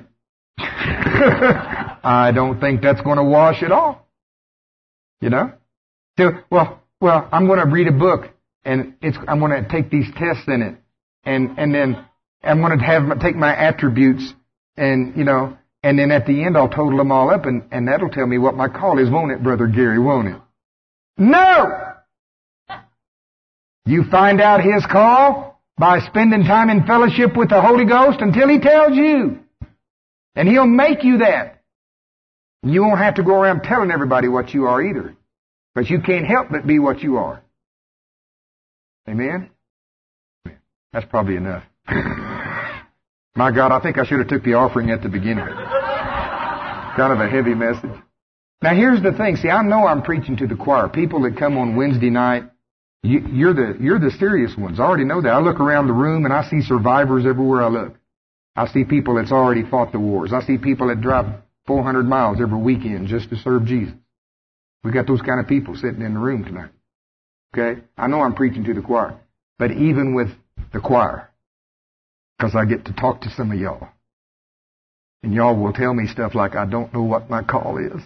I don't think that's going to wash at all. You know? So, well, well, I'm going to read a book, and it's I'm going to take these tests in it, and and then I'm going to have take my attributes, and you know, and then at the end I'll total them all up, and and that'll tell me what my call is, won't it, Brother Gary? Won't it? No. You find out His call by spending time in fellowship with the Holy Ghost until He tells you. And He'll make you that. You won't have to go around telling everybody what you are either. Because you can't help but be what you are. Amen? That's probably enough. My God, I think I should have took the offering at the beginning. Kind of a heavy message. Now here's the thing. See, I know I'm preaching to the choir. People that come on Wednesday night, You, you're the you're the serious ones. I already know that. I look around the room and I see survivors everywhere I look. I see people that's already fought the wars. I see people that drive four hundred miles every weekend just to serve Jesus. We got those kind of people sitting in the room tonight. Okay? I know I'm preaching to the choir. But even with the choir, because I get to talk to some of y'all, and y'all will tell me stuff like, I don't know what my call is.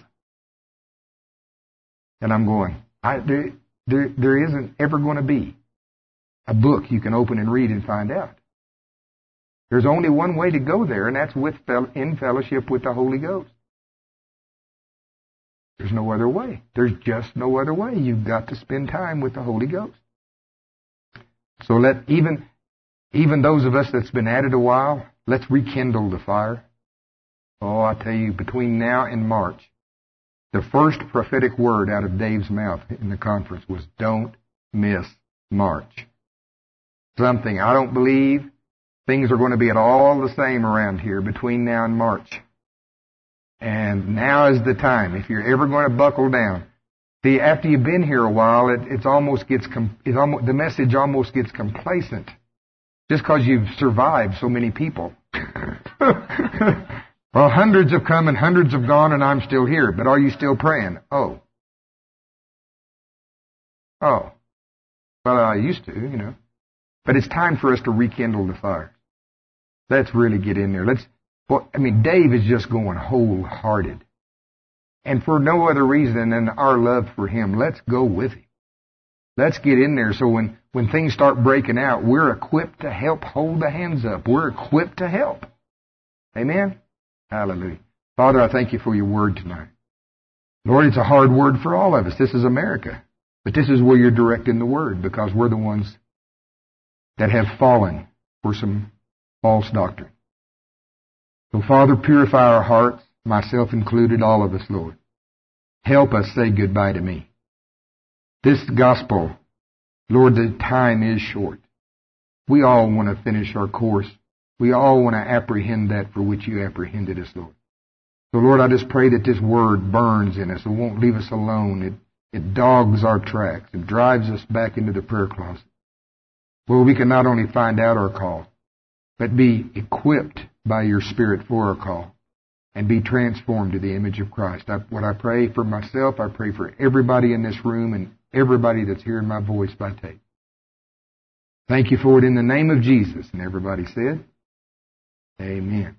And I'm going, I do. There, there isn't ever going to be a book you can open and read and find out. There's only one way to go there, and that's with in fellowship with the Holy Ghost. There's no other way. There's just no other way. You've got to spend time with the Holy Ghost. So let even even those of us that's been at it a while, let's rekindle the fire. Oh, I tell you, between now and March, the first prophetic word out of Dave's mouth in the conference was, don't miss March. Something I don't believe things are going to be at all the same around here between now and March. And now is the time. If you're ever going to buckle down. See, after you've been here a while, it it's almost gets com- it's almost, the message almost gets complacent. Just because you've survived so many people. Well, hundreds have come and hundreds have gone and I'm still here. But are you still praying? Oh. Oh. Well, I used to, you know. But it's time for us to rekindle the fire. Let's really get in there. Let's, well, I mean, Dave is just going wholehearted. And for no other reason than our love for him. Let's go with him. Let's get in there so when, when things start breaking out, we're equipped to help hold the hands up. We're equipped to help. Amen? Hallelujah. Father, I thank you for your word tonight. Lord, it's a hard word for all of us. This is America. But this is where you're directing the word because we're the ones that have fallen for some false doctrine. So, Father, purify our hearts, myself included, all of us, Lord. Help us say goodbye to me. This gospel, Lord, the time is short. We all want to finish our course. We all want to apprehend that for which you apprehended us, Lord. So, Lord, I just pray that this word burns in us. It won't leave us alone. It, It dogs our tracks. It drives us back into the prayer closet, where we can not only find out our call, but be equipped by your Spirit for our call and be transformed to the image of Christ. I, what I pray for myself, I pray for everybody in this room and everybody that's hearing my voice by tape. Thank you for it in the name of Jesus. And everybody said, Amen.